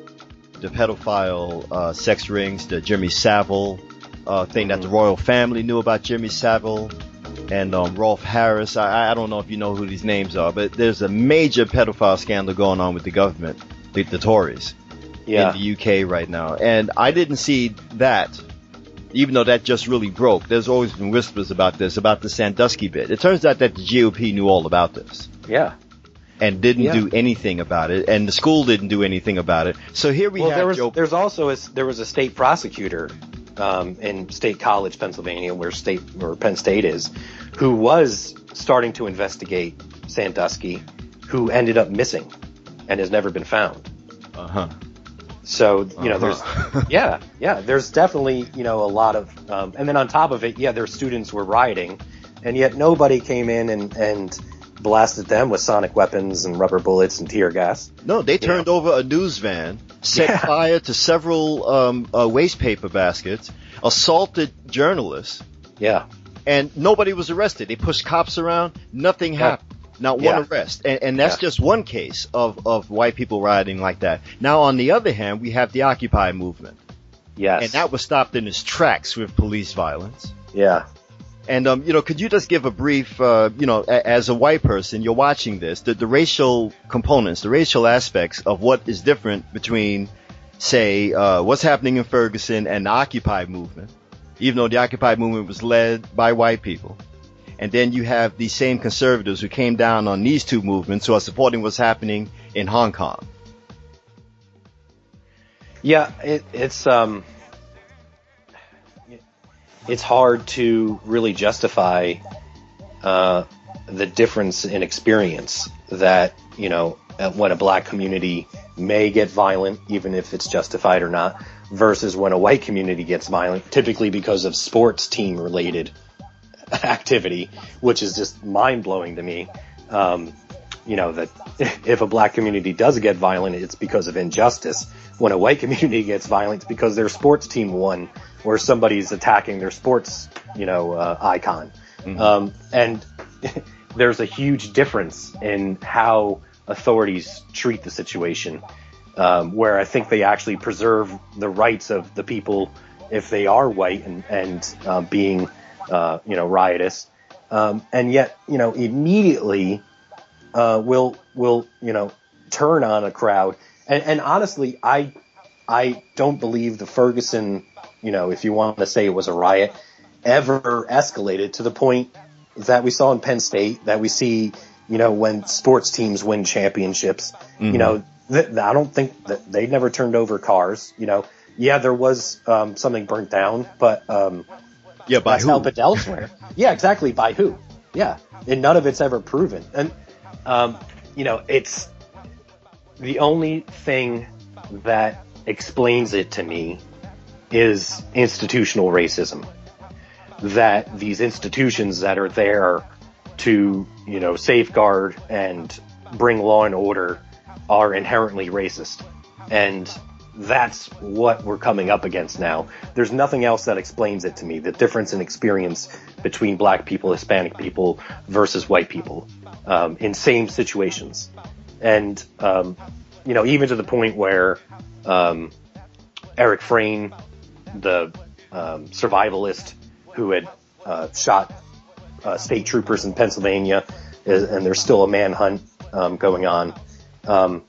the pedophile uh, sex rings, the Jimmy Savile uh, thing, that the royal family knew about Jimmy Savile and um, Rolf Harris. I, I don't know if you know who these names are, but there's a major pedophile scandal going on with the government. the, the Tories yeah. in the U K right now. And I didn't see that, even though that just really broke. There's always been whispers about this, about the Sandusky bit. It turns out that the G O P knew all about this. Yeah. And didn't yeah. do anything about it, and the school didn't do anything about it. So here we well, have there was, Joe. There's also a, there was a state prosecutor um, in State College, Pennsylvania, where state where Penn State is, who was starting to investigate Sandusky, who ended up missing and has never been found. Uh huh. So you know, uh-huh. there's yeah, yeah, there's definitely you know a lot of, um, and then on top of it, yeah, their students were rioting, and yet nobody came in and and blasted them with sonic weapons and rubber bullets and tear gas. No, they turned you know. over a news van, set yeah. fire to several um, uh, waste paper baskets, assaulted journalists. Yeah. And nobody was arrested. They pushed cops around. Nothing yeah. happened. Not yeah. one arrest. And, and that's yeah. just one case of, of white people rioting like that. Now, on the other hand, we have the Occupy movement. Yes. And that was stopped in its tracks with police violence. Yeah. And, um, you know, could you just give a brief, uh, you know, a- as a white person, you're watching this, the, the racial components, the racial aspects of what is different between, say, uh, what's happening in Ferguson and the Occupy movement, even though the Occupy movement was led by white people. And then you have these same conservatives who came down on these two movements who are supporting what's happening in Hong Kong. Yeah, it, it's, um, it's hard to really justify uh, the difference in experience that, you know, when a black community may get violent, even if it's justified or not, versus when a white community gets violent, typically because of sports team related activity, which is just mind blowing to me. Um, you know, that if a black community does get violent, it's because of injustice. When a white community gets violent, it's because their sports team won, or somebody's attacking their sports, you know, uh, icon. Mm-hmm. Um, and there's a huge difference in how authorities treat the situation, um, where I think they actually preserve the rights of the people if they are white and, and uh, being, uh, you know, riotous. Um, and yet, you know, immediately uh, will, will, you know, turn on a crowd. And, and honestly, I, I don't believe the Ferguson, you know, if you want to say it was a riot, ever escalated to the point that we saw in Penn State, that we see, you know, when sports teams win championships. Mm-hmm. You know, th- th- I don't think that they never turned over cars. You know, yeah, there was um, something burnt down, but um, yeah, by that's who? happened elsewhere. Yeah, exactly. By who? Yeah, and none of it's ever proven. And um, you know, it's the only thing that explains it to me is institutional racism. That these institutions that are there to, you know, safeguard and bring law and order are inherently racist. And that's what we're coming up against now. There's nothing else that explains it to me, the difference in experience between black people, Hispanic people versus white people um, in same situations. And, um, you know, even to the point where um, Eric Frayne, the um, survivalist who had uh, shot uh, state troopers in Pennsylvania, is, and there's still a manhunt um, going on. Um,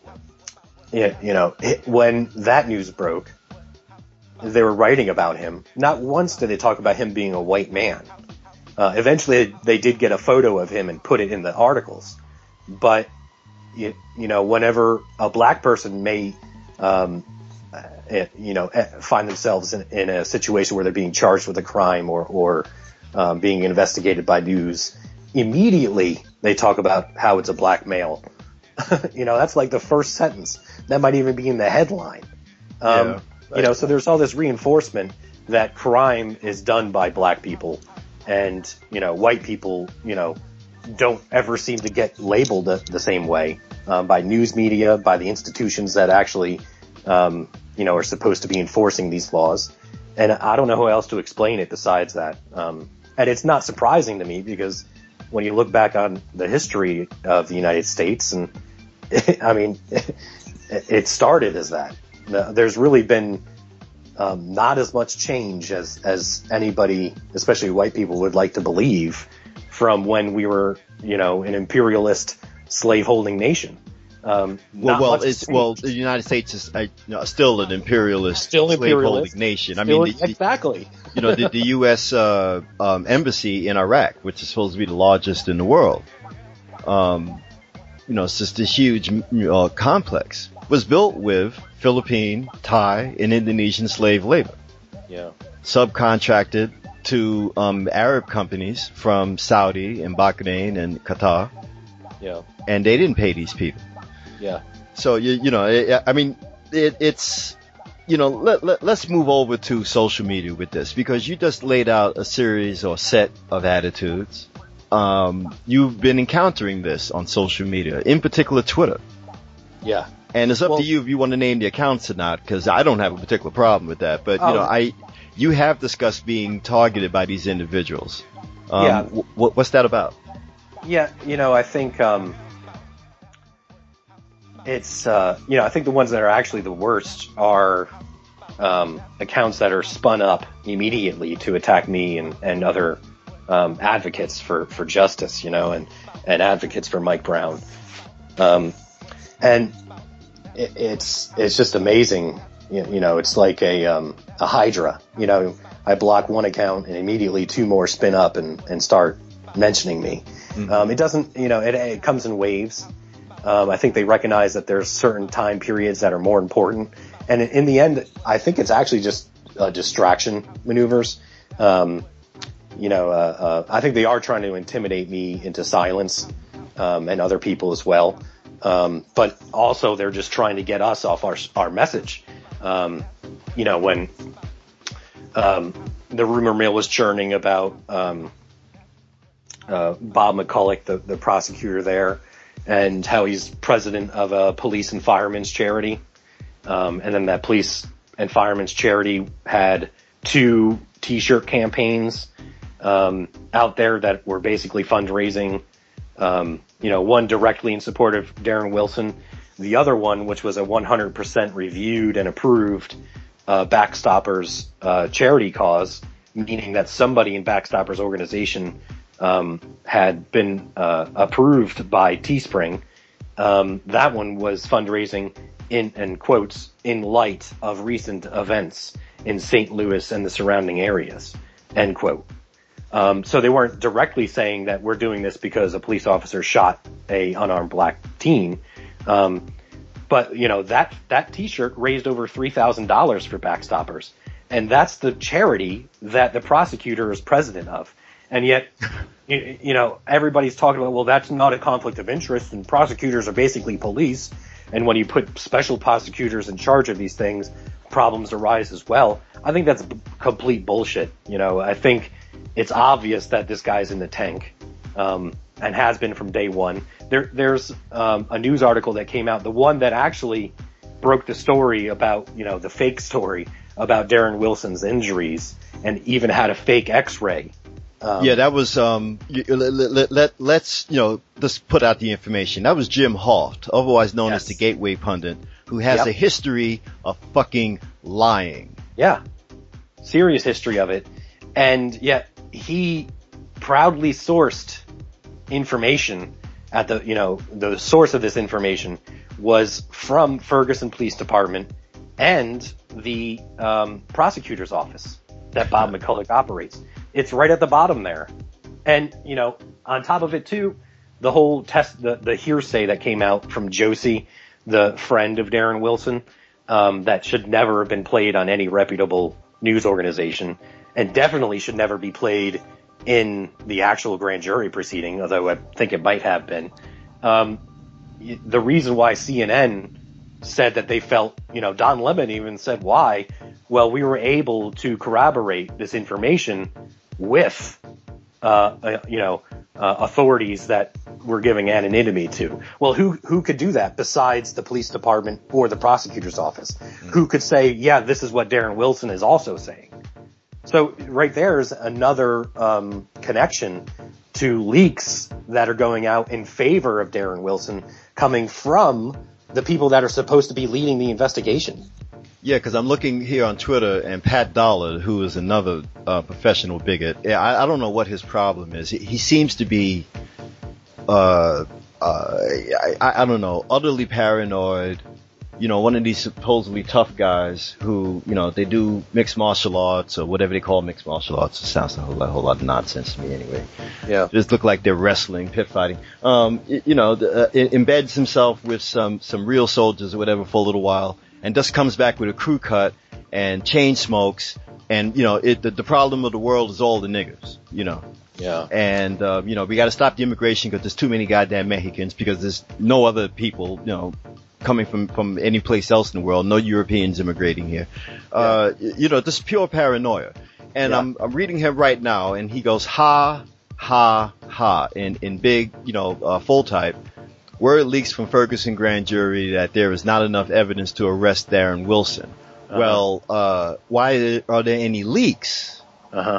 it, you know, it, when that news broke, they were writing about him. Not once did they talk about him being a white man. Uh, eventually, they did get a photo of him and put it in the articles. But, you, you know, whenever a black person may, um, uh, you know, find themselves in, in a situation where they're being charged with a crime or, or um, being investigated by news, immediately they talk about how it's a black male. You know, that's like the first sentence. That might even be in the headline. Um, yeah, you know, so there's all this reinforcement that crime is done by black people, and, you know, white people, you know, don't ever seem to get labeled the, the same way um, by news media, by the institutions that actually, um, you know, are supposed to be enforcing these laws. And I don't know how else to explain it besides that. Um, and it's not surprising to me, because when you look back on the history of the United States, and I mean, it started as that. There's really been um, not as much change as, as anybody, especially white people, would like to believe from when we were, you know, an imperialist slave-holding nation. Um, well, not well, much it's to well, the United States is uh, you know, still an imperialist, Still imperialist. slave-holding nation. I Still- mean, the, exactly. you know, the, the U S uh, um, embassy in Iraq, which is supposed to be the largest in the world, um, you know, it's just this huge uh, complex, was built with Philippine, Thai, and Indonesian slave labor. Yeah. Subcontracted to um, Arab companies from Saudi and Bahrain and Qatar, Yeah. and they didn't pay these people. Yeah. So you you know, it, I mean, it, it's you know, let, let let's move over to social media with this, because you just laid out a series or set of attitudes. Um, you've been encountering this on social media, in particular Twitter, Yeah. and it's up Well- to you if you want to name the accounts or not, because I don't have a particular problem with that. But you know, Oh. I you have discussed being targeted by these individuals. Um, Yeah. w- what's that about? Yeah, you know, I think um, it's uh, you know, I think the ones that are actually the worst are um, accounts that are spun up immediately to attack me and and other um, advocates for, for justice, you know, and and advocates for Mike Brown, um, and it, it's it's just amazing, you, you know, it's like a um, a hydra, you know. I block one account and immediately two more spin up and, and start mentioning me. Mm-hmm. Um, it doesn't, you know, it, it comes in waves. Um, I think they recognize that there's certain time periods that are more important. And in, in the end, I think it's actually just uh, distraction maneuvers. Um, you know, uh, uh, I think they are trying to intimidate me into silence, um, and other people as well. Um, but also they're just trying to get us off our, our message. Um, you know, when, um, the rumor mill was churning about, um, uh, Bob McCulloch, the, the prosecutor there, and how he's president of a police and firemen's charity. Um, and then that police and firemen's charity had two t-shirt campaigns, um, out there that were basically fundraising, um, you know, one directly in support of Darren Wilson, the other one, which was a one hundred percent reviewed and approved, uh, Backstoppers, uh, charity cause, meaning that somebody in Backstoppers organization, um, had been, uh, approved by Teespring. Um, that one was fundraising in, in quotes, in light of recent events in Saint Louis and the surrounding areas, end quote. Um, so they weren't directly saying that we're doing this because a police officer shot a unarmed black teen. Um, but you know, that, that t-shirt raised over three thousand dollars for Backstoppers. And that's the charity that the prosecutor is president of. And yet, you, you know, everybody's talking about, well, that's not a conflict of interest and prosecutors are basically police. And when you put special prosecutors in charge of these things, problems arise as well. I think that's b- complete bullshit. You know, I think it's obvious that this guy's in the tank, um, and has been from day one. There, there's um, a news article that came out, the one that actually broke the story about, you know, the fake story about Darren Wilson's injuries, and even had a fake X-ray. Um, yeah, that was, um, let, let, let, let's, you know, let's put out the information. That was Jim Hoft, otherwise known Yes. as the Gateway Pundit, who has Yep. a history of fucking lying. Yeah. Serious history of it. And yet he proudly sourced information at the, you know, the source of this information was from Ferguson Police Department and the um, prosecutor's office that Bob McCulloch operates. It's right at the bottom there. And, you know, on top of it too, the whole test, the, the hearsay that came out from Josie, the friend of Darren Wilson, um, that should never have been played on any reputable news organization, and definitely should never be played in the actual grand jury proceeding, although I think it might have been. Um, the reason why C N N said that they felt, you know, Don Lemon even said why, well, we were able to corroborate this information with, uh, uh you know, uh, authorities that we're giving anonymity to. Well, who who could do that besides the police department or the prosecutor's office? Mm-hmm. Who could say, yeah, this is what Darren Wilson is also saying? So right there is another um, connection to leaks that are going out in favor of Darren Wilson coming from the people that are supposed to be leading the investigation. Yeah, because I'm looking here on Twitter, and Pat Dollar, who is another uh, professional bigot, I, I don't know what his problem is. He, he seems to be, uh, uh, I, I don't know, utterly paranoid. You know, one of these supposedly tough guys who, you know, they do mixed martial arts or whatever they call mixed martial arts. It sounds a whole lot, whole lot of nonsense to me anyway. Yeah. Just look like they're wrestling, pit fighting. Um, you know, uh, embeds himself with some, some real soldiers or whatever for a little while and just comes back with a crew cut and chain smokes. And, you know, it, the, the problem of the world is all the niggers, you know. Yeah. And, uh, you know, we got to stop the immigration because there's too many goddamn Mexicans because there's no other people, you know, coming from, from any place else in the world, no Europeans immigrating here. Uh, yeah. You know, this is pure paranoia. And yeah. I'm, I'm reading him right now and he goes, ha, ha, ha, in, in big, you know, uh, full type. Word leaks from Ferguson grand jury that there is not enough evidence to arrest Darren Wilson. Uh-huh. Well, uh, why are there any leaks? Uh-huh.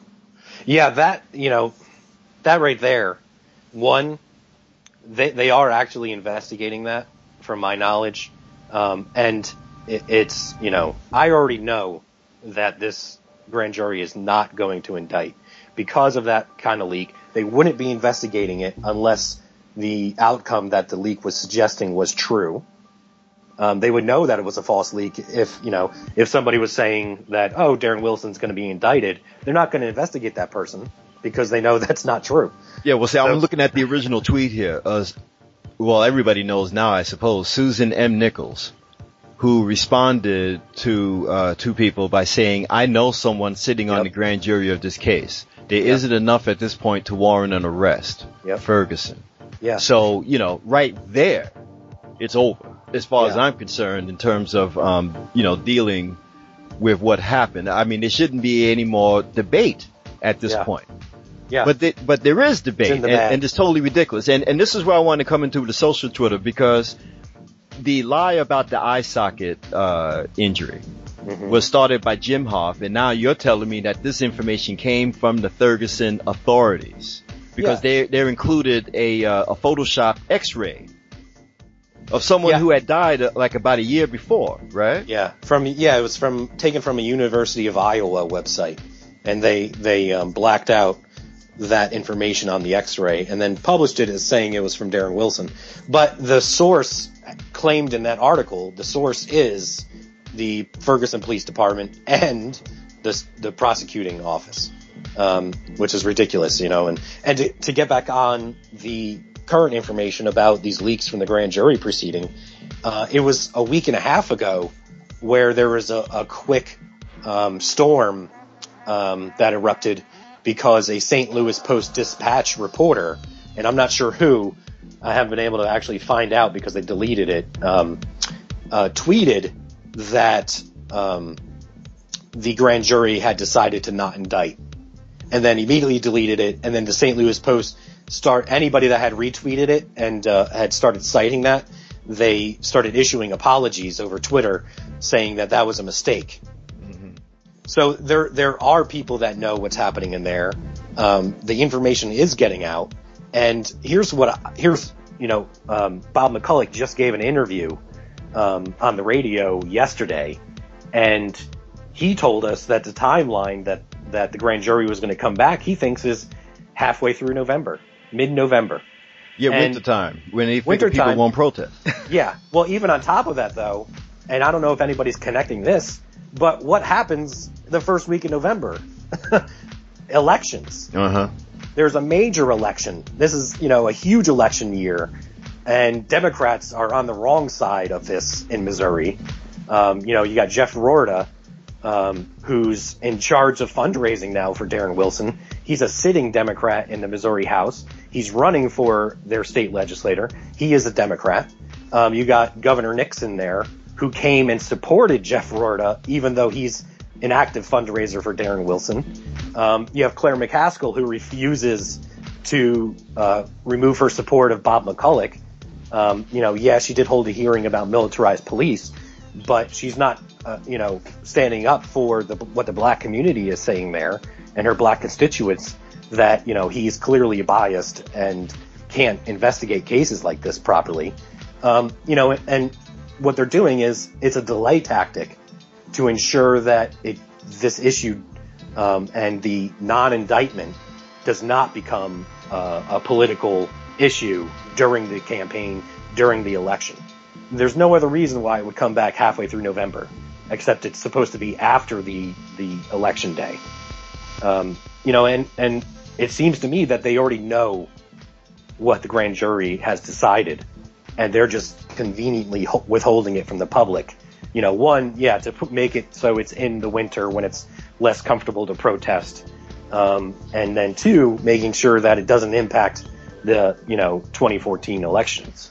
Yeah, that, you know, that right there, one, they, they are actually investigating that. From my knowledge, um, and it, it's, you know, I already know that this grand jury is not going to indict because of that kind of leak. They wouldn't be investigating it unless the outcome that the leak was suggesting was true. Um, they would know that it was a false leak if, you know, if somebody was saying that, oh, Darren Wilson's going to be indicted. They're not going to investigate that person because they know that's not true. Yeah, well, see, so, I'm looking at the original tweet here. Uh, Well, everybody knows now, I suppose, Susan M. Nichols, who responded to uh two people by saying, I know someone sitting yep. on the grand jury of this case. There yep. isn't enough at this point to warrant an arrest. Yep. Ferguson. Yeah. So, you know, right there, it's over, as far yeah. as I'm concerned, in terms of, um, you know, dealing with what happened. I mean, there shouldn't be any more debate at this yeah. point. Yeah. But the, but there is debate, and, and it's totally ridiculous. And and this is where I want to come into the social Twitter, because the lie about the eye socket uh, injury mm-hmm. was started by Jim Hoff, and now you're telling me that this information came from the Ferguson authorities because yeah. they they included a uh, a Photoshop X-ray of someone yeah. who had died uh, like about a year before, right? Yeah, from yeah, it was from taken from a University of Iowa website, and they they um, blacked out that information on the X-ray and then published it as saying it was from Darren Wilson. But the source claimed in that article, the source is the Ferguson Police Department and the the prosecuting office, um, which is ridiculous, you know. And and to, to get back on the current information about these leaks from the grand jury proceeding, uh, it was a week and a half ago where there was a, a quick um, storm um, that erupted because a Saint Louis Post-Dispatch reporter, and I'm not sure who, I haven't been able to actually find out because they deleted it, um, uh, tweeted that um, the grand jury had decided to not indict, and then immediately deleted it, and then the Saint Louis Post start anybody that had retweeted it and uh, had started citing that, they started issuing apologies over Twitter saying that that was a mistake. So there there are people that know what's happening in there. Um, the information is getting out, and here's what I, here's you know um, Bob McCulloch just gave an interview um, on the radio yesterday, and he told us that the timeline that that the grand jury was going to come back, he thinks is halfway through November, mid-November. Yeah, and winter time when they figure people won't protest. Yeah, well, even on top of that though, and I don't know if anybody's connecting this. But what happens the first week in November? Elections. Uh-huh. There's a major election. This is, you know, a huge election year. And Democrats are on the wrong side of this in Missouri. Um, you know, you got Jeff Rorta, um, who's in charge of fundraising now for Darren Wilson. He's a sitting Democrat in the Missouri House. He's running for their state legislator. He is a Democrat. Um, you got Governor Nixon there, who came and supported Jeff Rorta, even though he's an active fundraiser for Darren Wilson. Um, you have Claire McCaskill, who refuses to uh, remove her support of Bob McCulloch. Um, you know, yeah, she did hold a hearing about militarized police, but she's not, uh, you know, standing up for the, what the black community is saying there and her black constituents, that, you know, he's clearly biased and can't investigate cases like this properly. Um, you know, and what they're doing is it's a delay tactic to ensure that it, this issue um, and the non-indictment does not become uh, a political issue during the campaign, during the election. There's no other reason why it would come back halfway through November, except it's supposed to be after the, the election day. Um, you know, and, and it seems to me that they already know what the grand jury has decided, and they're just conveniently ho- withholding it from the public. You know, one, yeah, to put, make it so it's in the winter when it's less comfortable to protest. Um, and then two, making sure that it doesn't impact the, you know, twenty fourteen elections.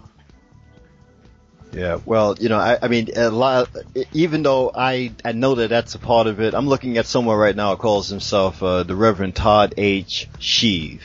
Yeah, well, you know, I, I mean, a lot, even though I, I know that that's a part of it, I'm looking at someone right now who calls himself uh, the Reverend Todd H. Sheave.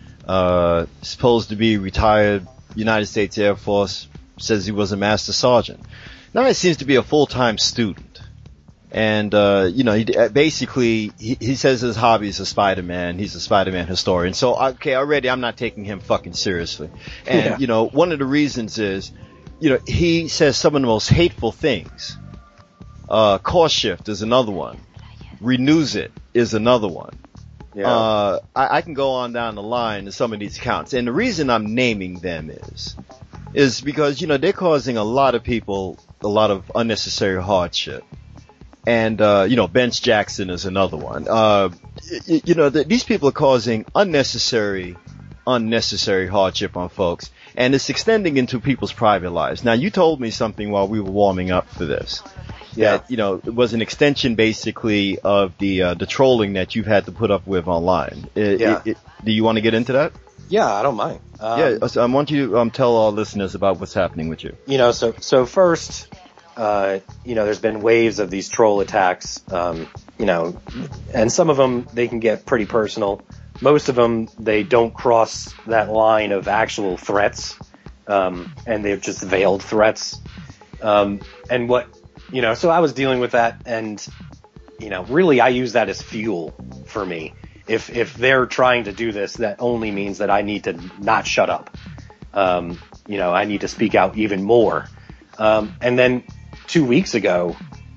Uh, supposed to be retired United States Air Force, says he was a master sergeant. Now he seems to be a full-time student. And, uh, you know, he, basically, he, he says his hobby is a Spider-Man. He's a Spider-Man historian. So, okay, already I'm not taking him fucking seriously. And, yeah. you know, one of the reasons is, you know, he says some of the most hateful things. Uh, Course Shift is another one. Renews It is another one. Yeah. Uh, I, I can go on down the line to some of these accounts. And the reason I'm naming them is, is because, you know, they're causing a lot of people a lot of unnecessary hardship. And, uh, you know, Bench Jackson is another one. Uh, you, you know, the, these people are causing unnecessary, unnecessary hardship on folks. And it's extending into people's private lives. Now, you told me something while we were warming up for this. Yeah. That, you know, it was an extension basically of the, uh, the trolling that you've had to put up with online. It, yeah. It, it, do you want to get into that? Yeah, I don't mind. Um, yeah, so I want you to um, tell our listeners about what's happening with you. You know, so, so first, Uh, you know, there's been waves of these troll attacks, um, you know, and some of them, they can get pretty personal. Most of them, they don't cross that line of actual threats, um, and they're just veiled threats. Um, and what, you know, so I was dealing with that, and, you know, really I use that as fuel for me. If, if they're trying to do this, that only means that I need to not shut up. Um, you know, I need to speak out even more. Um, and then, Two weeks ago,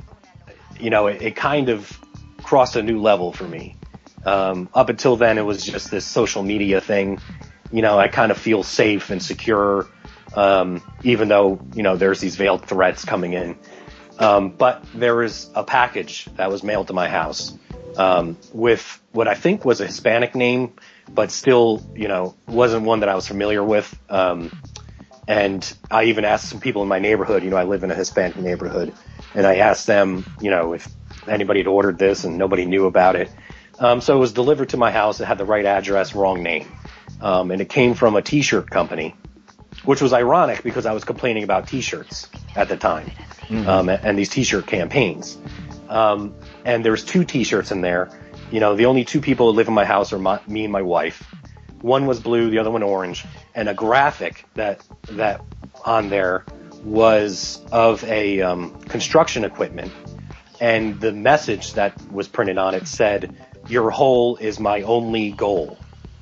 you know, it, it kind of crossed a new level for me. Um, up until then, it was just this social media thing. You know, I kind of feel safe and secure, um, even though, you know, there's these veiled threats coming in. Um, but there was a package that was mailed to my house um, with what I think was a Hispanic name, but still, you know, wasn't one that I was familiar with. Um And I even asked some people in my neighborhood, you know, I live in a Hispanic neighborhood, and I asked them, you know, if anybody had ordered this, and nobody knew about it. Um, so it was delivered to my house. It had the right address, wrong name. Um, and it came from a t-shirt company, which was ironic because I was complaining about t-shirts at the time, mm-hmm. um, and these t-shirt campaigns. Um, and there's two t-shirts in there. You know, the only two people who live in my house are my, me and my wife. One was blue, the other one orange, and a graphic that that on there was of a um, construction equipment, and the message that was printed on it said, "Your hole is my only goal."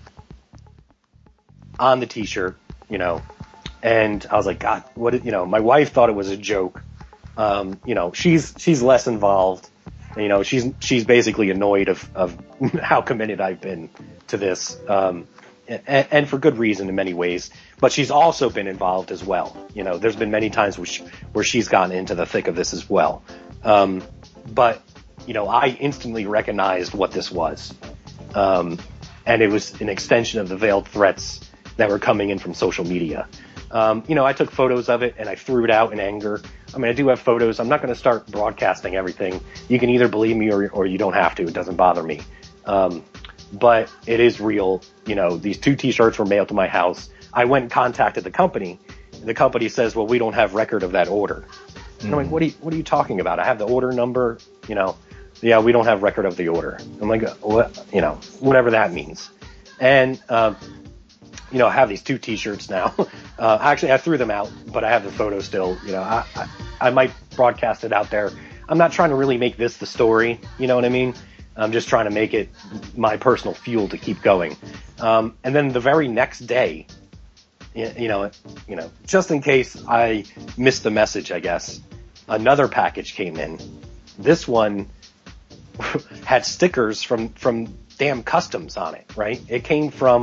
On the T-shirt, you know, and I was like, God, what? You know, my wife thought it was a joke. Um, you know, she's she's less involved. You know, she's she's basically annoyed of of how committed I've been to this. Um, And, and for good reason in many ways, but she's also been involved as well. You know, there's been many times where, she, where she's gotten into the thick of this as well. Um, but, you know, I instantly recognized what this was. Um, and it was an extension of the veiled threats that were coming in from social media. Um, you know, I took photos of it and I threw it out in anger. I mean, I do have photos. I'm not going to start broadcasting everything. You can either believe me or, or you don't have to. It doesn't bother me. Um, But it is real. You know, these two t-shirts were mailed to my house. I went and contacted the company. The company says, well, we don't have record of that order. Mm-hmm. And I'm like, what are you, what are you talking about? I have the order number, you know, yeah, we don't have record of the order. I'm like, what, you know, whatever that means. And, um, you know, I have these two t-shirts now. Uh, actually, I threw them out, but I have the photo still. You know, I, I, I might broadcast it out there. I'm not trying to really make this the story. You know what I mean? I'm just trying to make it my personal fuel to keep going. Um, and then the very next day, you know, you know, just in case I missed the message, I guess, another package came in. This one had stickers from, from damn Customs on it, right? It came from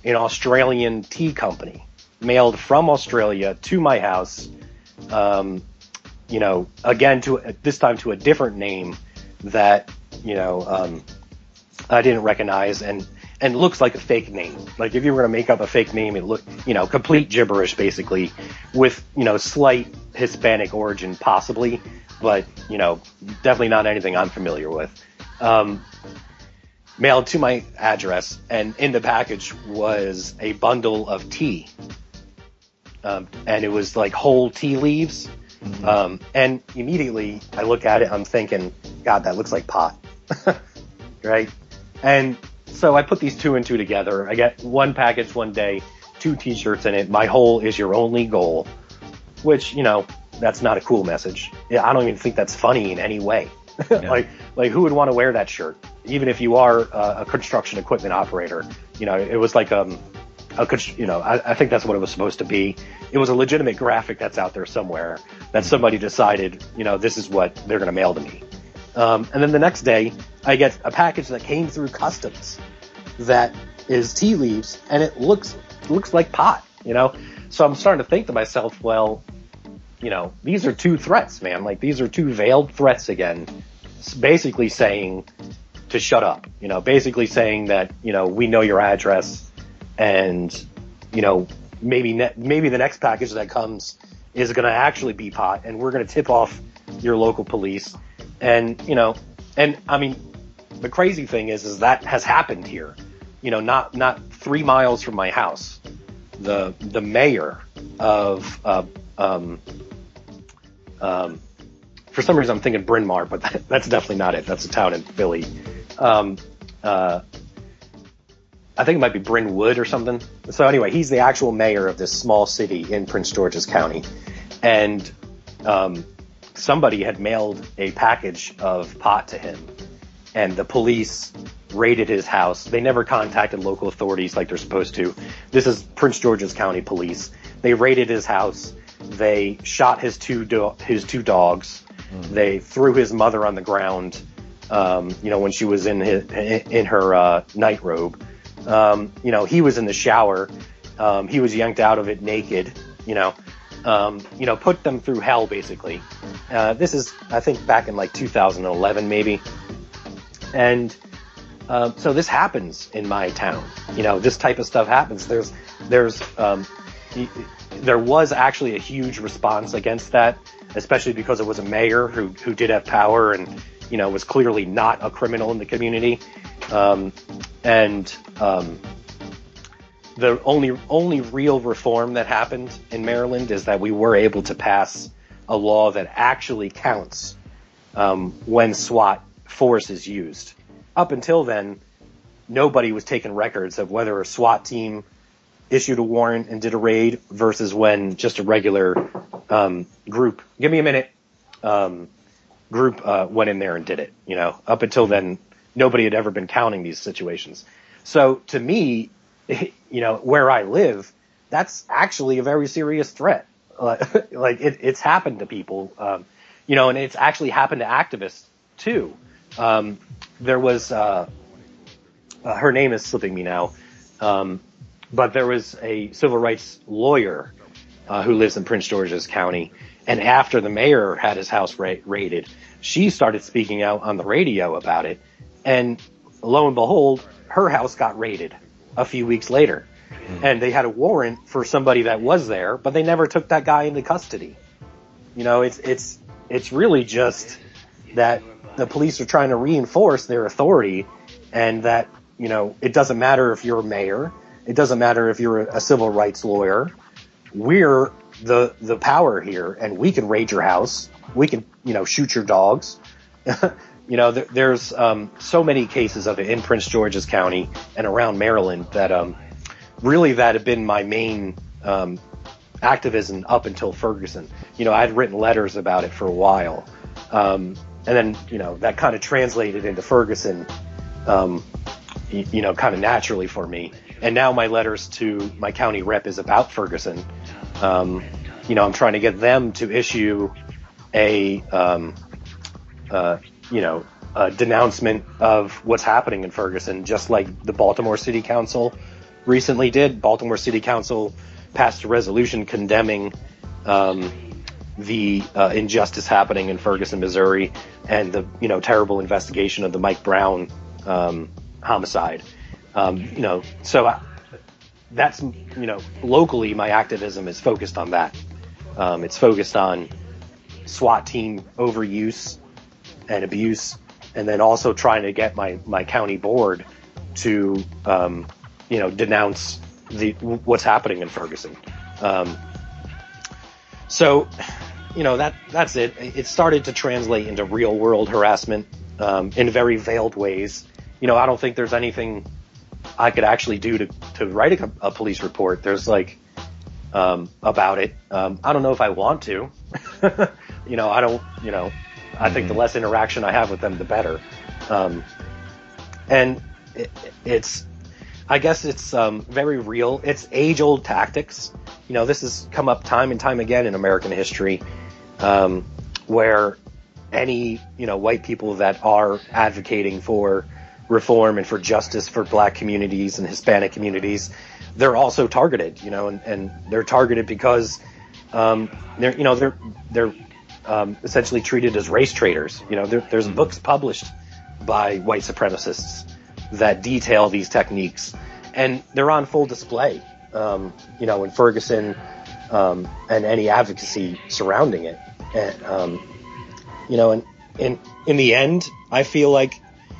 an Australian tea company, mailed from Australia to my house. Um, you know, again, to this time to a different name that, you know, um, I didn't recognize, and, and looks like a fake name. Like, if you were going to make up a fake name, it looked, you know, complete gibberish, basically, with, you know, slight Hispanic origin, possibly, but, you know, definitely not anything I'm familiar with. Um, mailed to my address, and in the package was a bundle of tea. Um, and it was like whole tea leaves. Mm-hmm. Um, and immediately I look at it, I'm thinking, God, that looks like pot. Right? And so I put these two and two together. I get one package one day, two t-shirts in it. My whole is your only goal, which, you know, that's not a cool message. Yeah, I don't even think that's funny in any way. Yeah. like, like who would want to wear that shirt? Even if you are uh, a construction equipment operator, you know, it was like, um, a, you know, I, I think that's what it was supposed to be. It was a legitimate graphic that's out there somewhere that somebody decided, you know, this is what they're going to mail to me. Um, and then the next day I get a package that came through customs that is tea leaves, and it looks, looks like pot, you know? So I'm starting to think to myself, well, you know, these are two threats, man. Like, these are two veiled threats again, basically saying to shut up, you know, basically saying that, you know, we know your address, and, you know, maybe ne- maybe the next package that comes is going to actually be pot, and we're going to tip off your local police. And, you know, and I mean, the crazy thing is, is that has happened here, you know, not, not three miles from my house. The, the mayor of, uh, um, um, for some reason I'm thinking Bryn Mawr, but that, that's definitely not it. That's a town in Philly. Um, uh, I think it might be Brynwood or something. So anyway, he's the actual mayor of this small city in Prince George's County. And, um, somebody had mailed a package of pot to him, and the police raided his house. They never contacted local authorities like they're supposed to. This is Prince George's County police. They raided his house. They shot his two do- his two dogs. Mm. They threw his mother on the ground, um, you know, when she was in his, in her uh, night robe. Um, you know, he was in the shower. Um, he was yanked out of it naked, you know. Um, you know, put them through hell, basically. Uh, this is, I think, back in like two thousand eleven, maybe. And, uh, so this happens in my town. You know, this type of stuff happens. There's, there's, um, there was actually a huge response against that, especially because it was a mayor who, who did have power and, you know, was clearly not a criminal in the community. Um, and, um, The only only real reform that happened in Maryland is that we were able to pass a law that actually counts um, when SWAT force is used. Up until then, nobody was taking records of whether a SWAT team issued a warrant and did a raid versus when just a regular um, group, give me a minute, um, group uh, went in there and did it. You know, up until then, nobody had ever been counting these situations. So to me, you know, where I live, that's actually a very serious threat. Uh, like it, it's happened to people, um, you know, and it's actually happened to activists too. Um, there was, uh, uh, her name is slipping me now. Um, but there was a civil rights lawyer, uh, who lives in Prince George's County. And after the mayor had his house ra- raided, she started speaking out on the radio about it. And lo and behold, her house got raided a few weeks later. Mm. And they had a warrant for somebody that was there, but they never took that guy into custody. You know, it's, it's, it's really just that the police are trying to reinforce their authority, and that, you know, it doesn't matter if you're a mayor. It doesn't matter if you're a civil rights lawyer. We're the, the power here, and we can raid your house. We can, you know, shoot your dogs. You know, there, there's um, so many cases of it in Prince George's County and around Maryland that um, really that have been my main um, activism up until Ferguson. You know, I had written letters about it for a while. Um, and then, you know, that kind of translated into Ferguson, um, you, you know, kind of naturally for me. And now my letters to my county rep is about Ferguson. Um, you know, I'm trying to get them to issue a, um, uh, you know, a denouncement of what's happening in Ferguson, just like the Baltimore City Council recently did. Baltimore City Council passed a resolution condemning um, the uh, injustice happening in Ferguson, Missouri, and the you know terrible investigation of the Mike Brown um, homicide. Um, you know, so I, that's you know locally my activism is focused on that. Um, it's focused on SWAT team overuse and abuse, and then also trying to get my my county board to um, you know denounce the what's happening in Ferguson. Um, so. You know, that that's it. It started to translate into real world harassment um, in very veiled ways. You know, I don't think there's anything I could actually do to, to write a, a police report. There's like um, about it. Um, I don't know if I want to. you know, I don't, you know, I think the less interaction I have with them, the better. Um, and it, it's, I guess it's um, very real. It's age old tactics. You know, this has come up time and time again in American history. Um, where any, you know, white people that are advocating for reform and for justice for black communities and Hispanic communities, they're also targeted, you know, and, and they're targeted because, um, they're, you know, they're, they're, um, essentially treated as race traitors. You know, there, there's books published by white supremacists that detail these techniques, and they're on full display, um, you know, in Ferguson, um, and any advocacy surrounding it. And, um, you know, and in, in the end, I feel like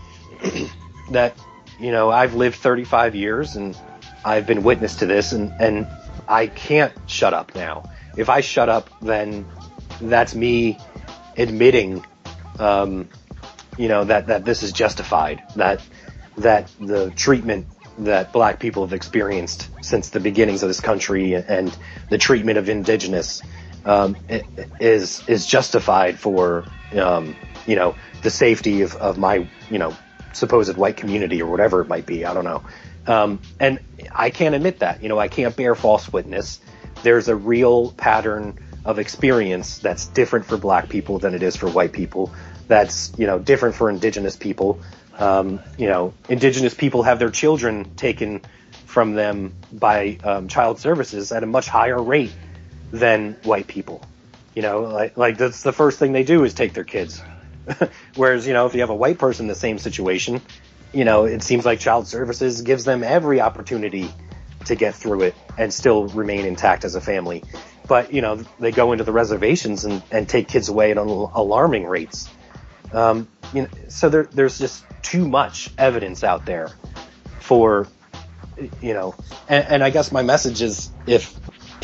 that, you know, I've lived thirty-five years and I've been witness to this, and, and I can't shut up now. If I shut up, then that's me admitting, um, you know, that, that this is justified, that, that the treatment that black people have experienced since the beginnings of this country and the treatment of indigenous um, is is justified for um, you know the safety of, of my you know supposed white community or whatever it might be. I don't know, um, and I can't admit that. You know, I can't bear false witness. There's a real pattern of experience that's different for black people than it is for white people. That's you know different for indigenous people. Um, you know, indigenous people have their children taken from them by um, child services at a much higher rate than white people. You know, like, like that's the first thing they do is take their kids. Whereas, you know, if you have a white person in the same situation, you know, it seems like child services gives them every opportunity to get through it and still remain intact as a family. But, you know, they go into the reservations and, and take kids away at alarming rates. Um, you know, so there, there's just too much evidence out there for, you know, and, and I guess my message is if,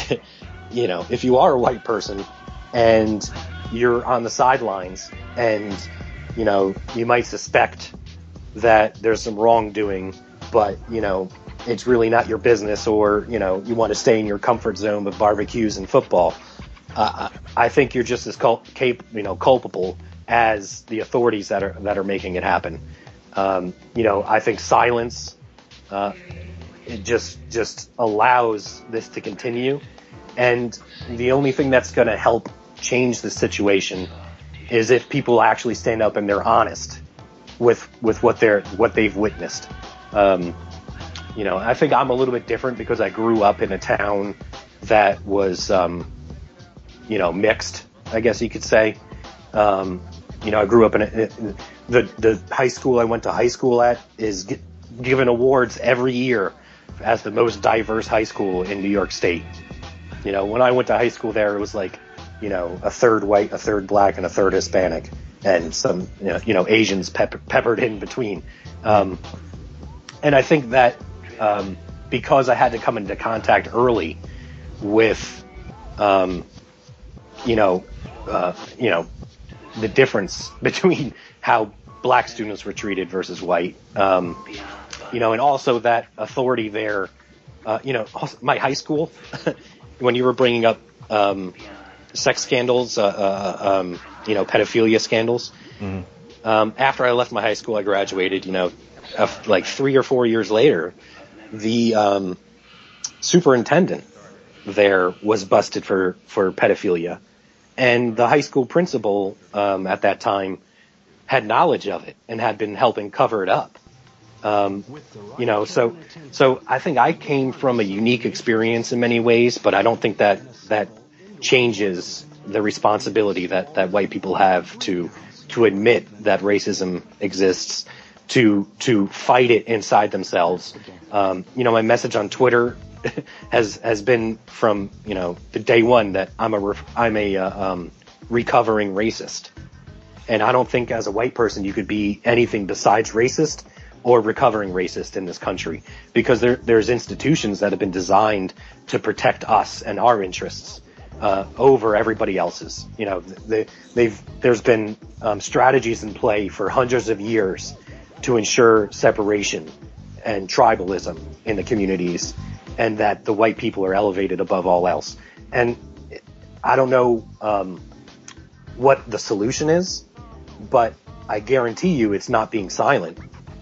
you know, if you are a white person and you're on the sidelines and, you know, you might suspect that there's some wrongdoing, but, you know, it's really not your business, or, you know, you want to stay in your comfort zone with barbecues and football, uh, I think you're just as cul- cap- you know, culpable as the authorities that are that are making it happen. Um, you know, I think silence uh, it just just allows this to continue, and the only thing that's going to help change the situation is if people actually stand up and they're honest with with what they're what they've witnessed. Um, you know, I think I'm a little bit different because I grew up in a town that was, um, you know, mixed, I guess you could say. Um, you know, I grew up in, a, in the the high school I went to high school at is g- given awards every year as the most diverse high school in New York State. You know, when I went to high school there, it was like, you know, a third white, a third black, and a third Hispanic, and some, you know, you know Asians pep- peppered in between. Um, and I think that um, because I had to come into contact early with, um, you know, uh, you know, the difference between how black students were treated versus white, um, you know, and also that authority there, uh, you know, also my high school, when you were bringing up um, sex scandals, uh, uh, um, you know, pedophilia scandals. Mm-hmm. Um, after I left my high school, I graduated, you know, uh, like three or four years later, the um, superintendent there was busted for, for pedophilia. And the high school principal um, at that time had knowledge of it and had been helping cover it up. Um, you know, so so I think I came from a unique experience in many ways, but I don't think that that changes the responsibility that, that white people have to to admit that racism exists, to to fight it inside themselves. Um, you know, my message on Twitter has has been from you know the day one that I'm a ref- I'm a uh, um, recovering racist, and I don't think as a white person you could be anything besides racist or recovering racist in this country, because there there's institutions that have been designed to protect us and our interests uh, over everybody else's. You know, they, they've there's been um, strategies in play for hundreds of years to ensure separation and tribalism in the communities, and that the white people are elevated above all else. And I don't know um, what the solution is, but I guarantee you it's not being silent.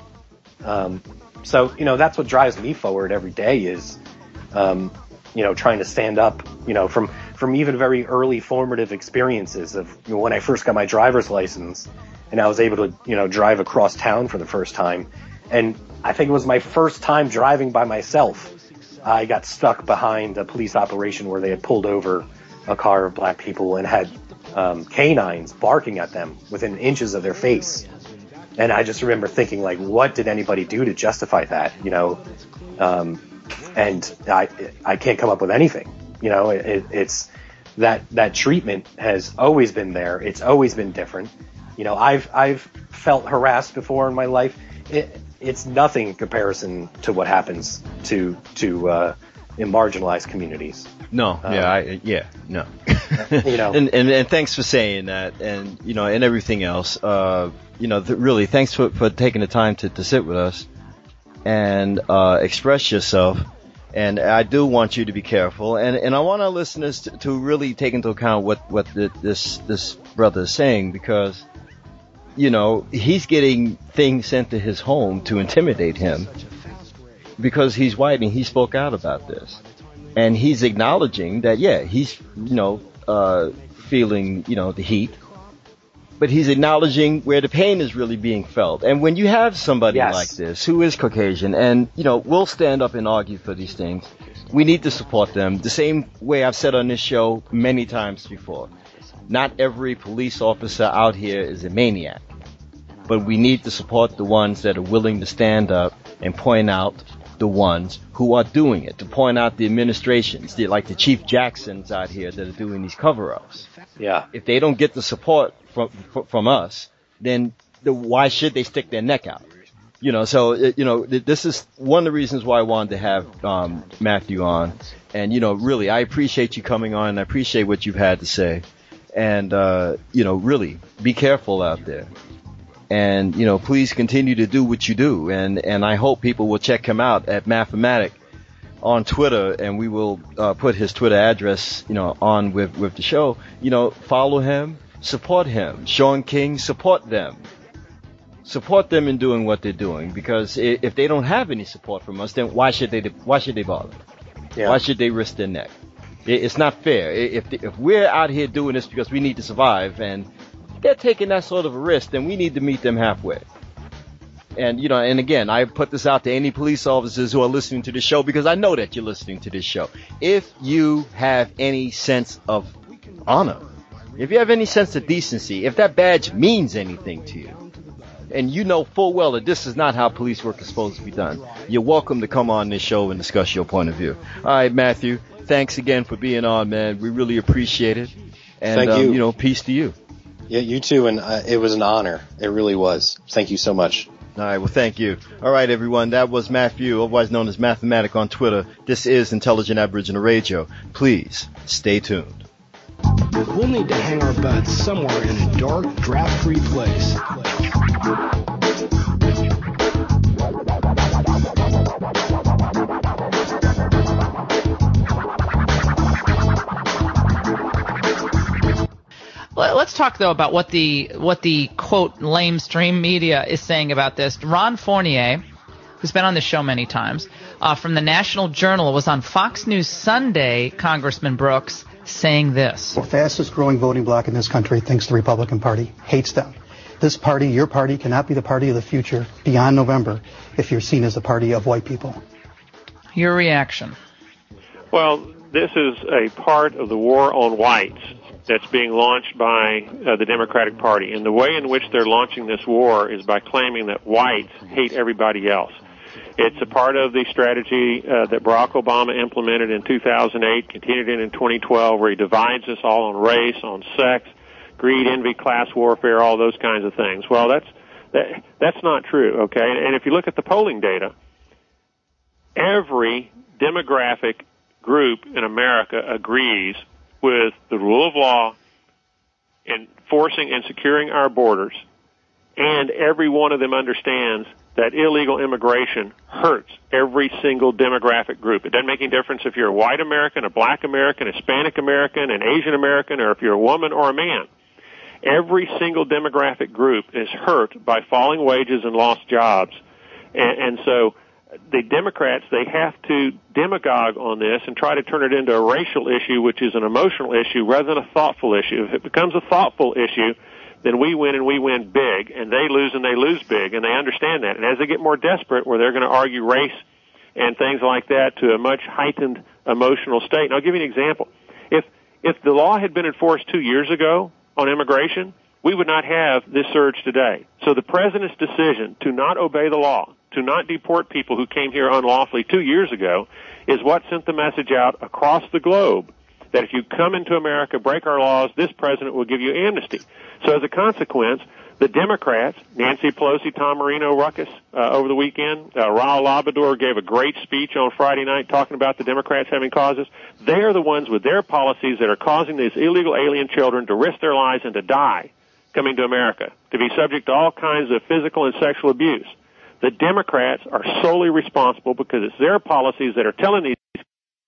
Um, so, you know, that's what drives me forward every day is, um, you know, trying to stand up, you know, from, from even very early formative experiences of you know, when I first got my driver's license and I was able to, you know, drive across town for the first time. And I think it was my first time driving by myself. I got stuck behind a police operation where they had pulled over a car of black people and had um, canines barking at them within inches of their face. And I just remember thinking, like, what did anybody do to justify that, you know? Um, and I I can't come up with anything, you know? It, it's that that treatment has always been there. It's always been different. You know, I've I've felt harassed before in my life. It, it's nothing in comparison to what happens to to uh, in marginalized communities. No, Um, yeah, I, yeah, no. You know, and, and and thanks for saying that, and you know, and everything else. Uh, you know, th- really, thanks for, for taking the time to, to sit with us and uh, express yourself. And I do want you to be careful, and and I want our listeners to, to really take into account what what the, this this brother is saying, because you know he's getting things sent to his home to intimidate him because he's white and he spoke out about this, and he's acknowledging that yeah he's you know uh, feeling you know the heat, but he's acknowledging where the pain is really being felt. And when you have somebody Yes. like this who is Caucasian, and you know we'll stand up and argue for these things, we need to support them the same way I've said on this show many times before. Not every police officer out here is a maniac, but we need to support the ones that are willing to stand up and point out the ones who are doing it, to point out the administrations, the, like the Chief Jacksons out here that are doing these cover-ups. Yeah. If they don't get the support from from us, then the, why should they stick their neck out? You know, so it, you know th- this is one of the reasons why I wanted to have um, Matthew on, and you know, really, I appreciate you coming on, and I appreciate what you've had to say, and uh, you know, really, be careful out there. And, you know, please continue to do what you do. And, and I hope people will check him out at Mathematic on Twitter, and we will uh, put his Twitter address, you know, on with, with the show. You know, follow him, support him. Sean King, support them. Support them in doing what they're doing, because if they don't have any support from us, then why should they, why should they bother? Yeah. Why should they risk their neck? It, it's not fair. If, if we're out here doing this because we need to survive, and they're taking that sort of a risk, then we need to meet them halfway. And, you know, and again, I put this out to any police officers who are listening to this show, because I know that you're listening to this show. If you have any sense of honor, if you have any sense of decency, if that badge means anything to you, and you know full well that this is not how police work is supposed to be done, you're welcome to come on this show and discuss your point of view. All right, Matthew, thanks again for being on, man. We really appreciate it. And, Thank um, you. you know, peace to you. Yeah, you too, and uh, it was an honor. It really was. Thank you so much. All right, well, thank you. All right, everyone, that was Matthew, otherwise known as Mathematic on Twitter. This is Intelligent Aboriginal Radio. Please stay tuned. We'll need to hang our butts somewhere in a dark, draft-free place. Let's talk, though, about what the what the quote lamestream media is saying about this. Ron Fournier, who's been on the show many times, uh, from the National Journal, was on Fox News Sunday, Congressman Brooks, saying this. The fastest growing voting bloc in this country thinks the Republican Party hates them. This party, your party, cannot be the party of the future beyond November if you're seen as the party of white people. Your reaction? Well, this is a part of the war on whites that's being launched by uh, the Democratic Party. And the way in which they're launching this war is by claiming that whites hate everybody else. It's a part of the strategy uh, that Barack Obama implemented in two thousand eight, continued in in twenty twelve, where he divides us all on race, on sex, greed, envy, class warfare, all those kinds of things. Well, that's that, that's not true, okay? And if you look at the polling data, every demographic group in America agrees with the rule of law, enforcing and securing our borders, and every one of them understands that illegal immigration hurts every single demographic group. It doesn't make any difference if you're a white American, a black American, a Hispanic American, an Asian American, or if you're a woman or a man. Every single demographic group is hurt by falling wages and lost jobs. And, and so the Democrats, they have to demagogue on this and try to turn it into a racial issue, which is an emotional issue, rather than a thoughtful issue. If it becomes a thoughtful issue, then we win and we win big, and they lose and they lose big, and they understand that. And as they get more desperate, where they're going to argue race and things like that to a much heightened emotional state. And I'll give you an example. If if the law had been enforced two years ago on immigration, we would not have this surge today. So the president's decision to not obey the law, to not deport people who came here unlawfully two years ago, is what sent the message out across the globe that if you come into America, break our laws, this president will give you amnesty. So as a consequence, the Democrats, Nancy Pelosi, Tom Marino, ruckus uh, over the weekend, uh, Raul Labrador gave a great speech on Friday night talking about the Democrats having causes. They are the ones with their policies that are causing these illegal alien children to risk their lives and to die coming to America, to be subject to all kinds of physical and sexual abuse. The Democrats are solely responsible because it's their policies that are telling these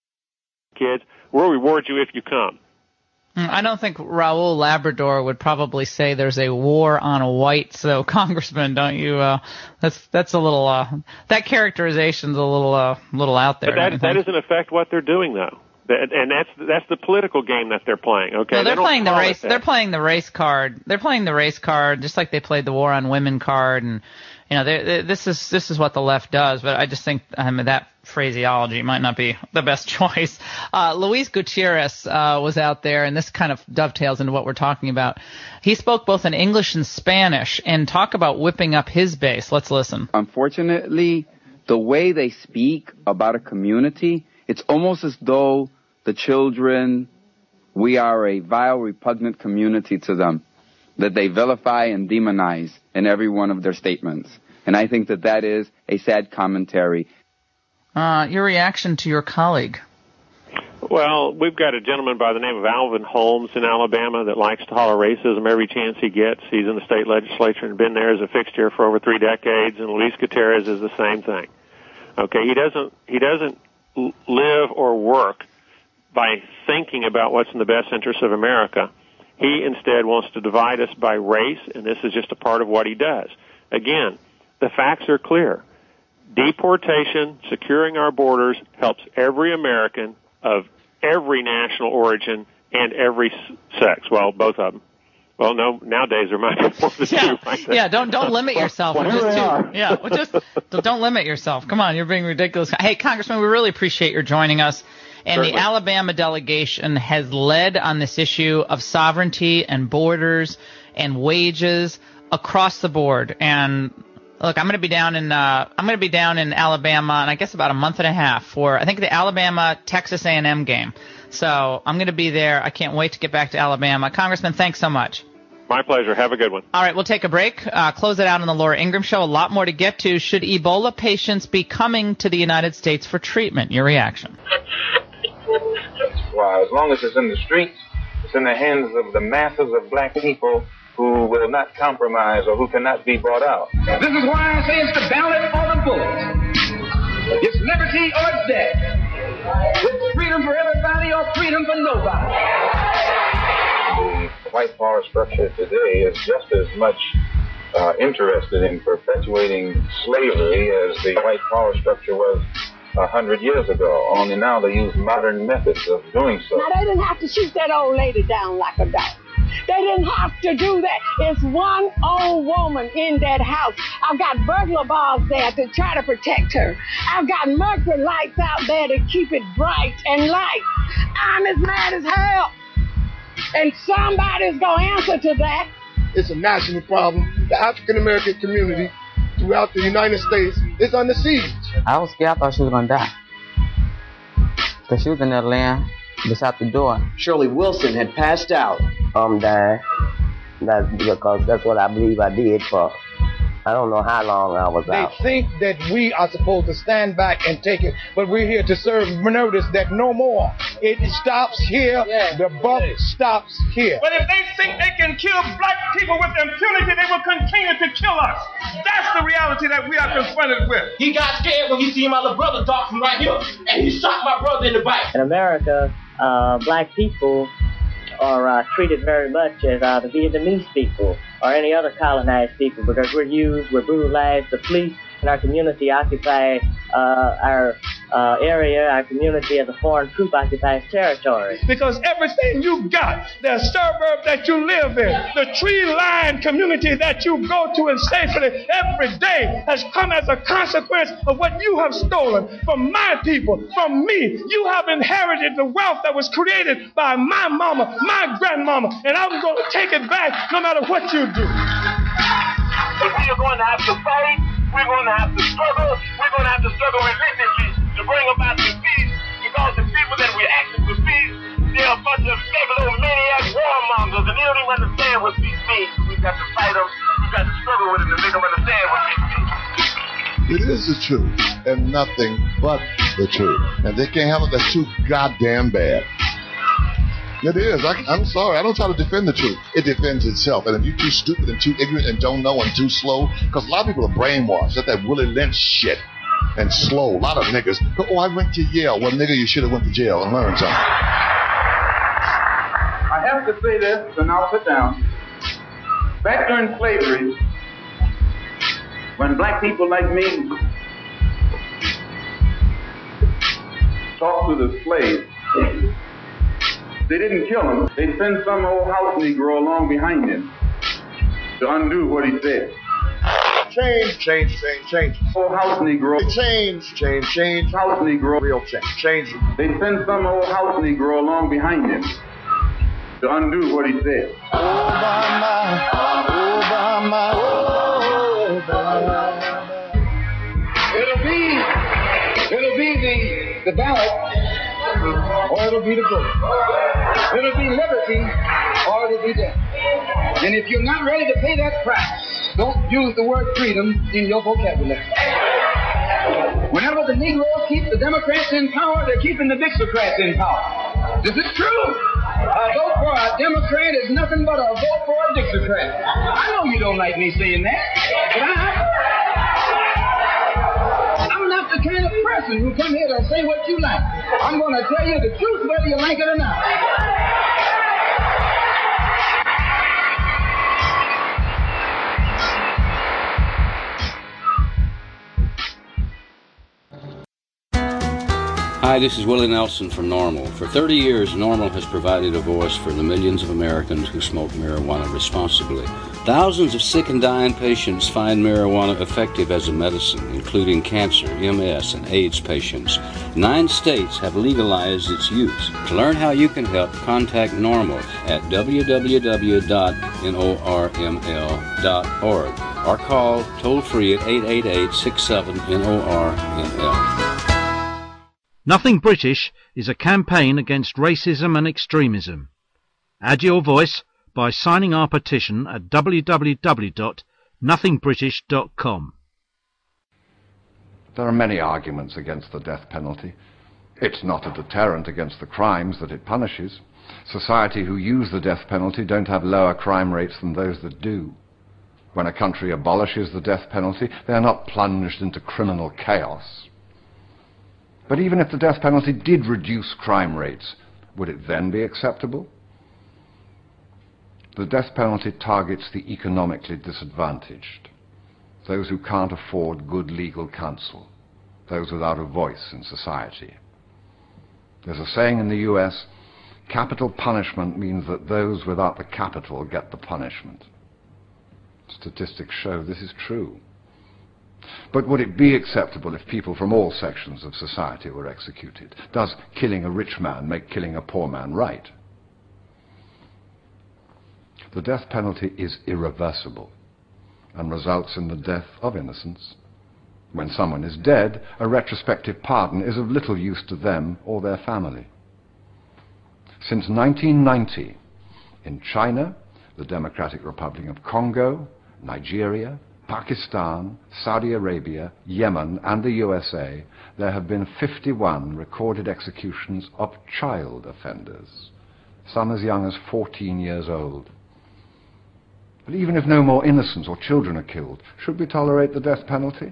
kids, we'll reward you if you come. I don't think Raul Labrador would probably say there's a war on whites, though, Congressman, don't you? Uh, that's that's a little uh, that characterization's a little uh, little out there. But that that doesn't affect what they're doing, though. That, and that's that's the political game that they're playing. Okay, no, they're they playing the race. They're playing the race card. They're playing the race card, just like they played the war on women card. And you know, they, they, this is this is what the left does. But I just think I mean, that phraseology might not be the best choice. Uh, Luis Gutierrez uh, was out there, and this kind of dovetails into what we're talking about. He spoke both in English and Spanish, and talk about whipping up his base. Let's listen. Unfortunately, the way they speak about a community, it's almost as though the children, we are a vile, repugnant community to them, that they vilify and demonize in every one of their statements. And I think that that is a sad commentary. Uh, your reaction to your colleague? Well, we've got a gentleman by the name of Alvin Holmes in Alabama that likes to holler racism every chance he gets. He's in the state legislature and been there as a fixture for over three decades, and Luis Gutierrez is the same thing. Okay, he doesn't he doesn't live or work by thinking about what's in the best interest of America. He instead wants to divide us by race, and this is just a part of what he does. Again, the facts are clear. Deportation, securing our borders, helps every American of every national origin and every sex. Well, both of them. Well, no, nowadays there might be more than yeah. two. Right? Yeah, don't don't limit yourself. Well, just they two. are. Yeah, well, just don't limit yourself. Come on, you're being ridiculous. Hey, Congressman, we really appreciate your joining us. And Certainly. The Alabama delegation has led on this issue of sovereignty and borders and wages across the board. And look, I'm going to be down in uh, I'm going to be down in Alabama in I guess about a month and a half for I think the Alabama Texas A and M game. So I'm going to be there. I can't wait to get back to Alabama. Congressman, thanks so much. My pleasure. Have a good one. All right, we'll take a break. Uh, close it out on the Laura Ingraham Show. A lot more to get to. Should Ebola patients be coming to the United States for treatment? Your reaction? Well, as long as it's in the streets, it's in the hands of the masses of black people who will not compromise or who cannot be bought out. This is why I say it's the ballot or the bullet. It's liberty or it's death. It's freedom for everybody or freedom for nobody. The white power structure today is just as much uh, interested in perpetuating slavery as the white power structure was a hundred years ago. Only now they use modern methods of doing so. Now, they didn't have to shoot that old lady down like a dog. They didn't have to do that. It's one old woman in that house. I've got burglar bars there to try to protect her. I've got mercury lights out there to keep it bright and light. I'm as mad as hell. And somebody's going to answer to that. It's a national problem. The African American community throughout the United States is under siege. I was scared. I thought she was going to die. Because she was in that land beside the door. Shirley Wilson had passed out. I'm dying. That's because that's what I believe I did for, I don't know how long I was they out. They think that we are supposed to stand back and take it, but we're here to serve notice that no more. It stops here. Yeah. The buck stops here. But if they think they can kill black people with impunity, they will continue to kill us. That's the reality that we are confronted with. He got scared when he seen my little brother talk from right here, and he shot my brother in the back. In America, uh, black people are uh, treated very much as uh, the Vietnamese people or any other colonized people because we're used, we're brutalized. The police in our community occupy uh, our uh, area, our community as a foreign troop occupies territory. Because everything you got, the suburb that you live in, the tree-lined community that you go to in safety every day has come as a consequence of what you have stolen from my people, from me. You have inherited the wealth that was created by my mama, my grandmama, and I'm going to take it back no matter what you do. But we are going to have to fight. We're going to have to struggle. We're going to have to struggle relentlessly to bring about the peace because the people that we're asking for peace, they're a bunch of megalomaniac warmongers and they don't even understand what peace means. We've got to fight them. We've got to struggle with them to make them understand what peace means. It is the truth and nothing but the truth. And they can't have it. That's too goddamn bad. It is. I, I'm sorry. I don't try to defend the truth. It defends itself. And if you're too stupid and too ignorant and don't know and too slow, because a lot of people are brainwashed. That's that Willie Lynch shit. And slow. A lot of niggas go, oh, I went to Yale. Well, nigga, you should have went to jail and learned something. I have to say this, and I'll sit down. Back during slavery, when black people like me talked to the slaves, they didn't kill him. They sent some old house Negro along behind him to undo what he said. Change, change, change, change. Old house Negro. Change, change, change. House Negro. Real change. Change. They sent some old house Negro along behind him to undo what he said. Obama, Obama, Obama. It'll be, it'll be the, the ballot. Or it'll be the vote. It'll be liberty, or it'll be death. And if you're not ready to pay that price, don't use the word freedom in your vocabulary. Whenever the Negroes keep the Democrats in power, they're keeping the Dixocrats in power. This is true. A vote for a Democrat is nothing but a vote for a Dixocrat. I know you don't like me saying that, but I... I'm not the kind of person who come here to say what you like. I'm going to tell you the truth whether you like it or not. Hi, this is Willie Nelson from NORML. For thirty years, NORML has provided a voice for the millions of Americans who smoke marijuana responsibly. Thousands of sick and dying patients find marijuana effective as a medicine, including cancer, M S, and AIDS patients. Nine states have legalized its use. To learn how you can help, contact NORML at w w w dot norml dot org or call toll-free at eight eight eight, six seven, N O R M L. Nothing British is a campaign against racism and extremism. Add your voice by signing our petition at w w w dot nothing british dot com. There are many arguments against the death penalty. It's not a deterrent against the crimes that it punishes. Society who use the death penalty don't have lower crime rates than those that do. When a country abolishes the death penalty, they are not plunged into criminal chaos. But even if the death penalty did reduce crime rates, would it then be acceptable? The death penalty targets the economically disadvantaged, those who can't afford good legal counsel, those without a voice in society. There's a saying in the U S, Capital punishment means that those without the capital get the punishment. Statistics show this is true. But would it be acceptable if people from all sections of society were executed? Does killing a rich man make killing a poor man right? The death penalty is irreversible and results in the death of innocence. When someone is dead, a retrospective pardon is of little use to them or their family. Since nineteen ninety, in China, the Democratic Republic of Congo, Nigeria, Pakistan, Saudi Arabia, Yemen, and the U S A, there have been fifty-one recorded executions of child offenders, some as young as fourteen years old. But even if no more innocents or children are killed, should we tolerate the death penalty?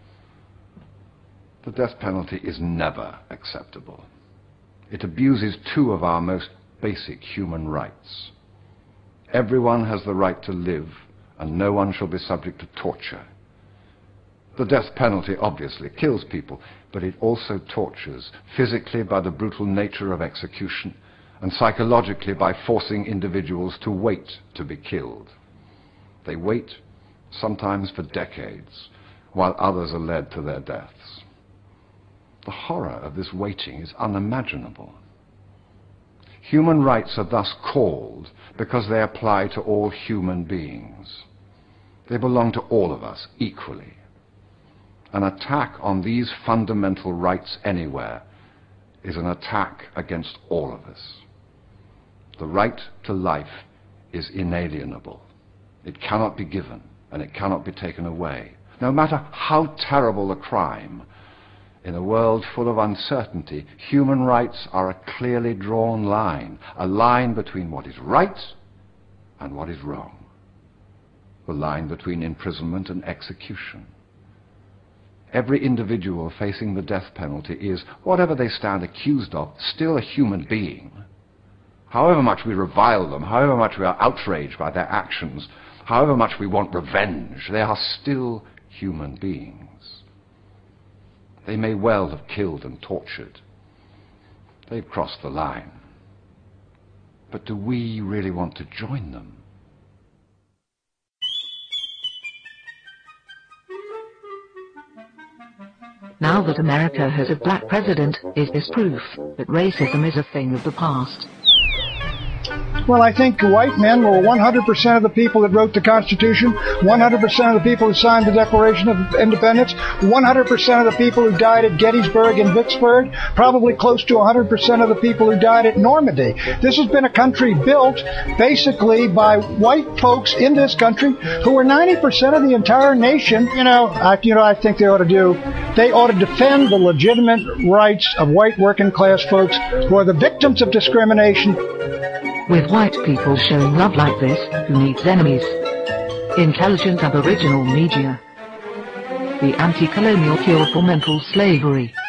The death penalty is never acceptable. It abuses two of our most basic human rights. Everyone has the right to live, and no one shall be subject to torture. The death penalty obviously kills people, but it also tortures, physically by the brutal nature of execution, and psychologically by forcing individuals to wait to be killed. They wait, sometimes for decades, while others are led to their deaths. The horror of this waiting is unimaginable. Human rights are thus called because they apply to all human beings. They belong to all of us equally. An attack on these fundamental rights anywhere is an attack against all of us. The right to life is inalienable. It cannot be given, and it cannot be taken away. No matter how terrible the crime, in a world full of uncertainty, human rights are a clearly drawn line, a line between what is right and what is wrong, the line between imprisonment and execution. Every individual facing the death penalty is, whatever they stand accused of, still a human being. However much we revile them, however much we are outraged by their actions, however much we want revenge, they are still human beings. They may well have killed and tortured. They've crossed the line. But do we really want to join them? Now that America has a black president, is this proof that racism is a thing of the past? Well, I think white men were one hundred percent of the people that wrote the Constitution, one hundred percent of the people who signed the Declaration of Independence, one hundred percent of the people who died at Gettysburg and Vicksburg, probably close to one hundred percent of the people who died at Normandy. This has been a country built basically by white folks in this country who are ninety percent of the entire nation. You know, I, you know, I think they ought to do, they ought to defend the legitimate rights of white working class folks who are the victims of discrimination. With white people showing love like this, who needs enemies? Intelligent Aboriginal Media. The anti-colonial cure for mental slavery.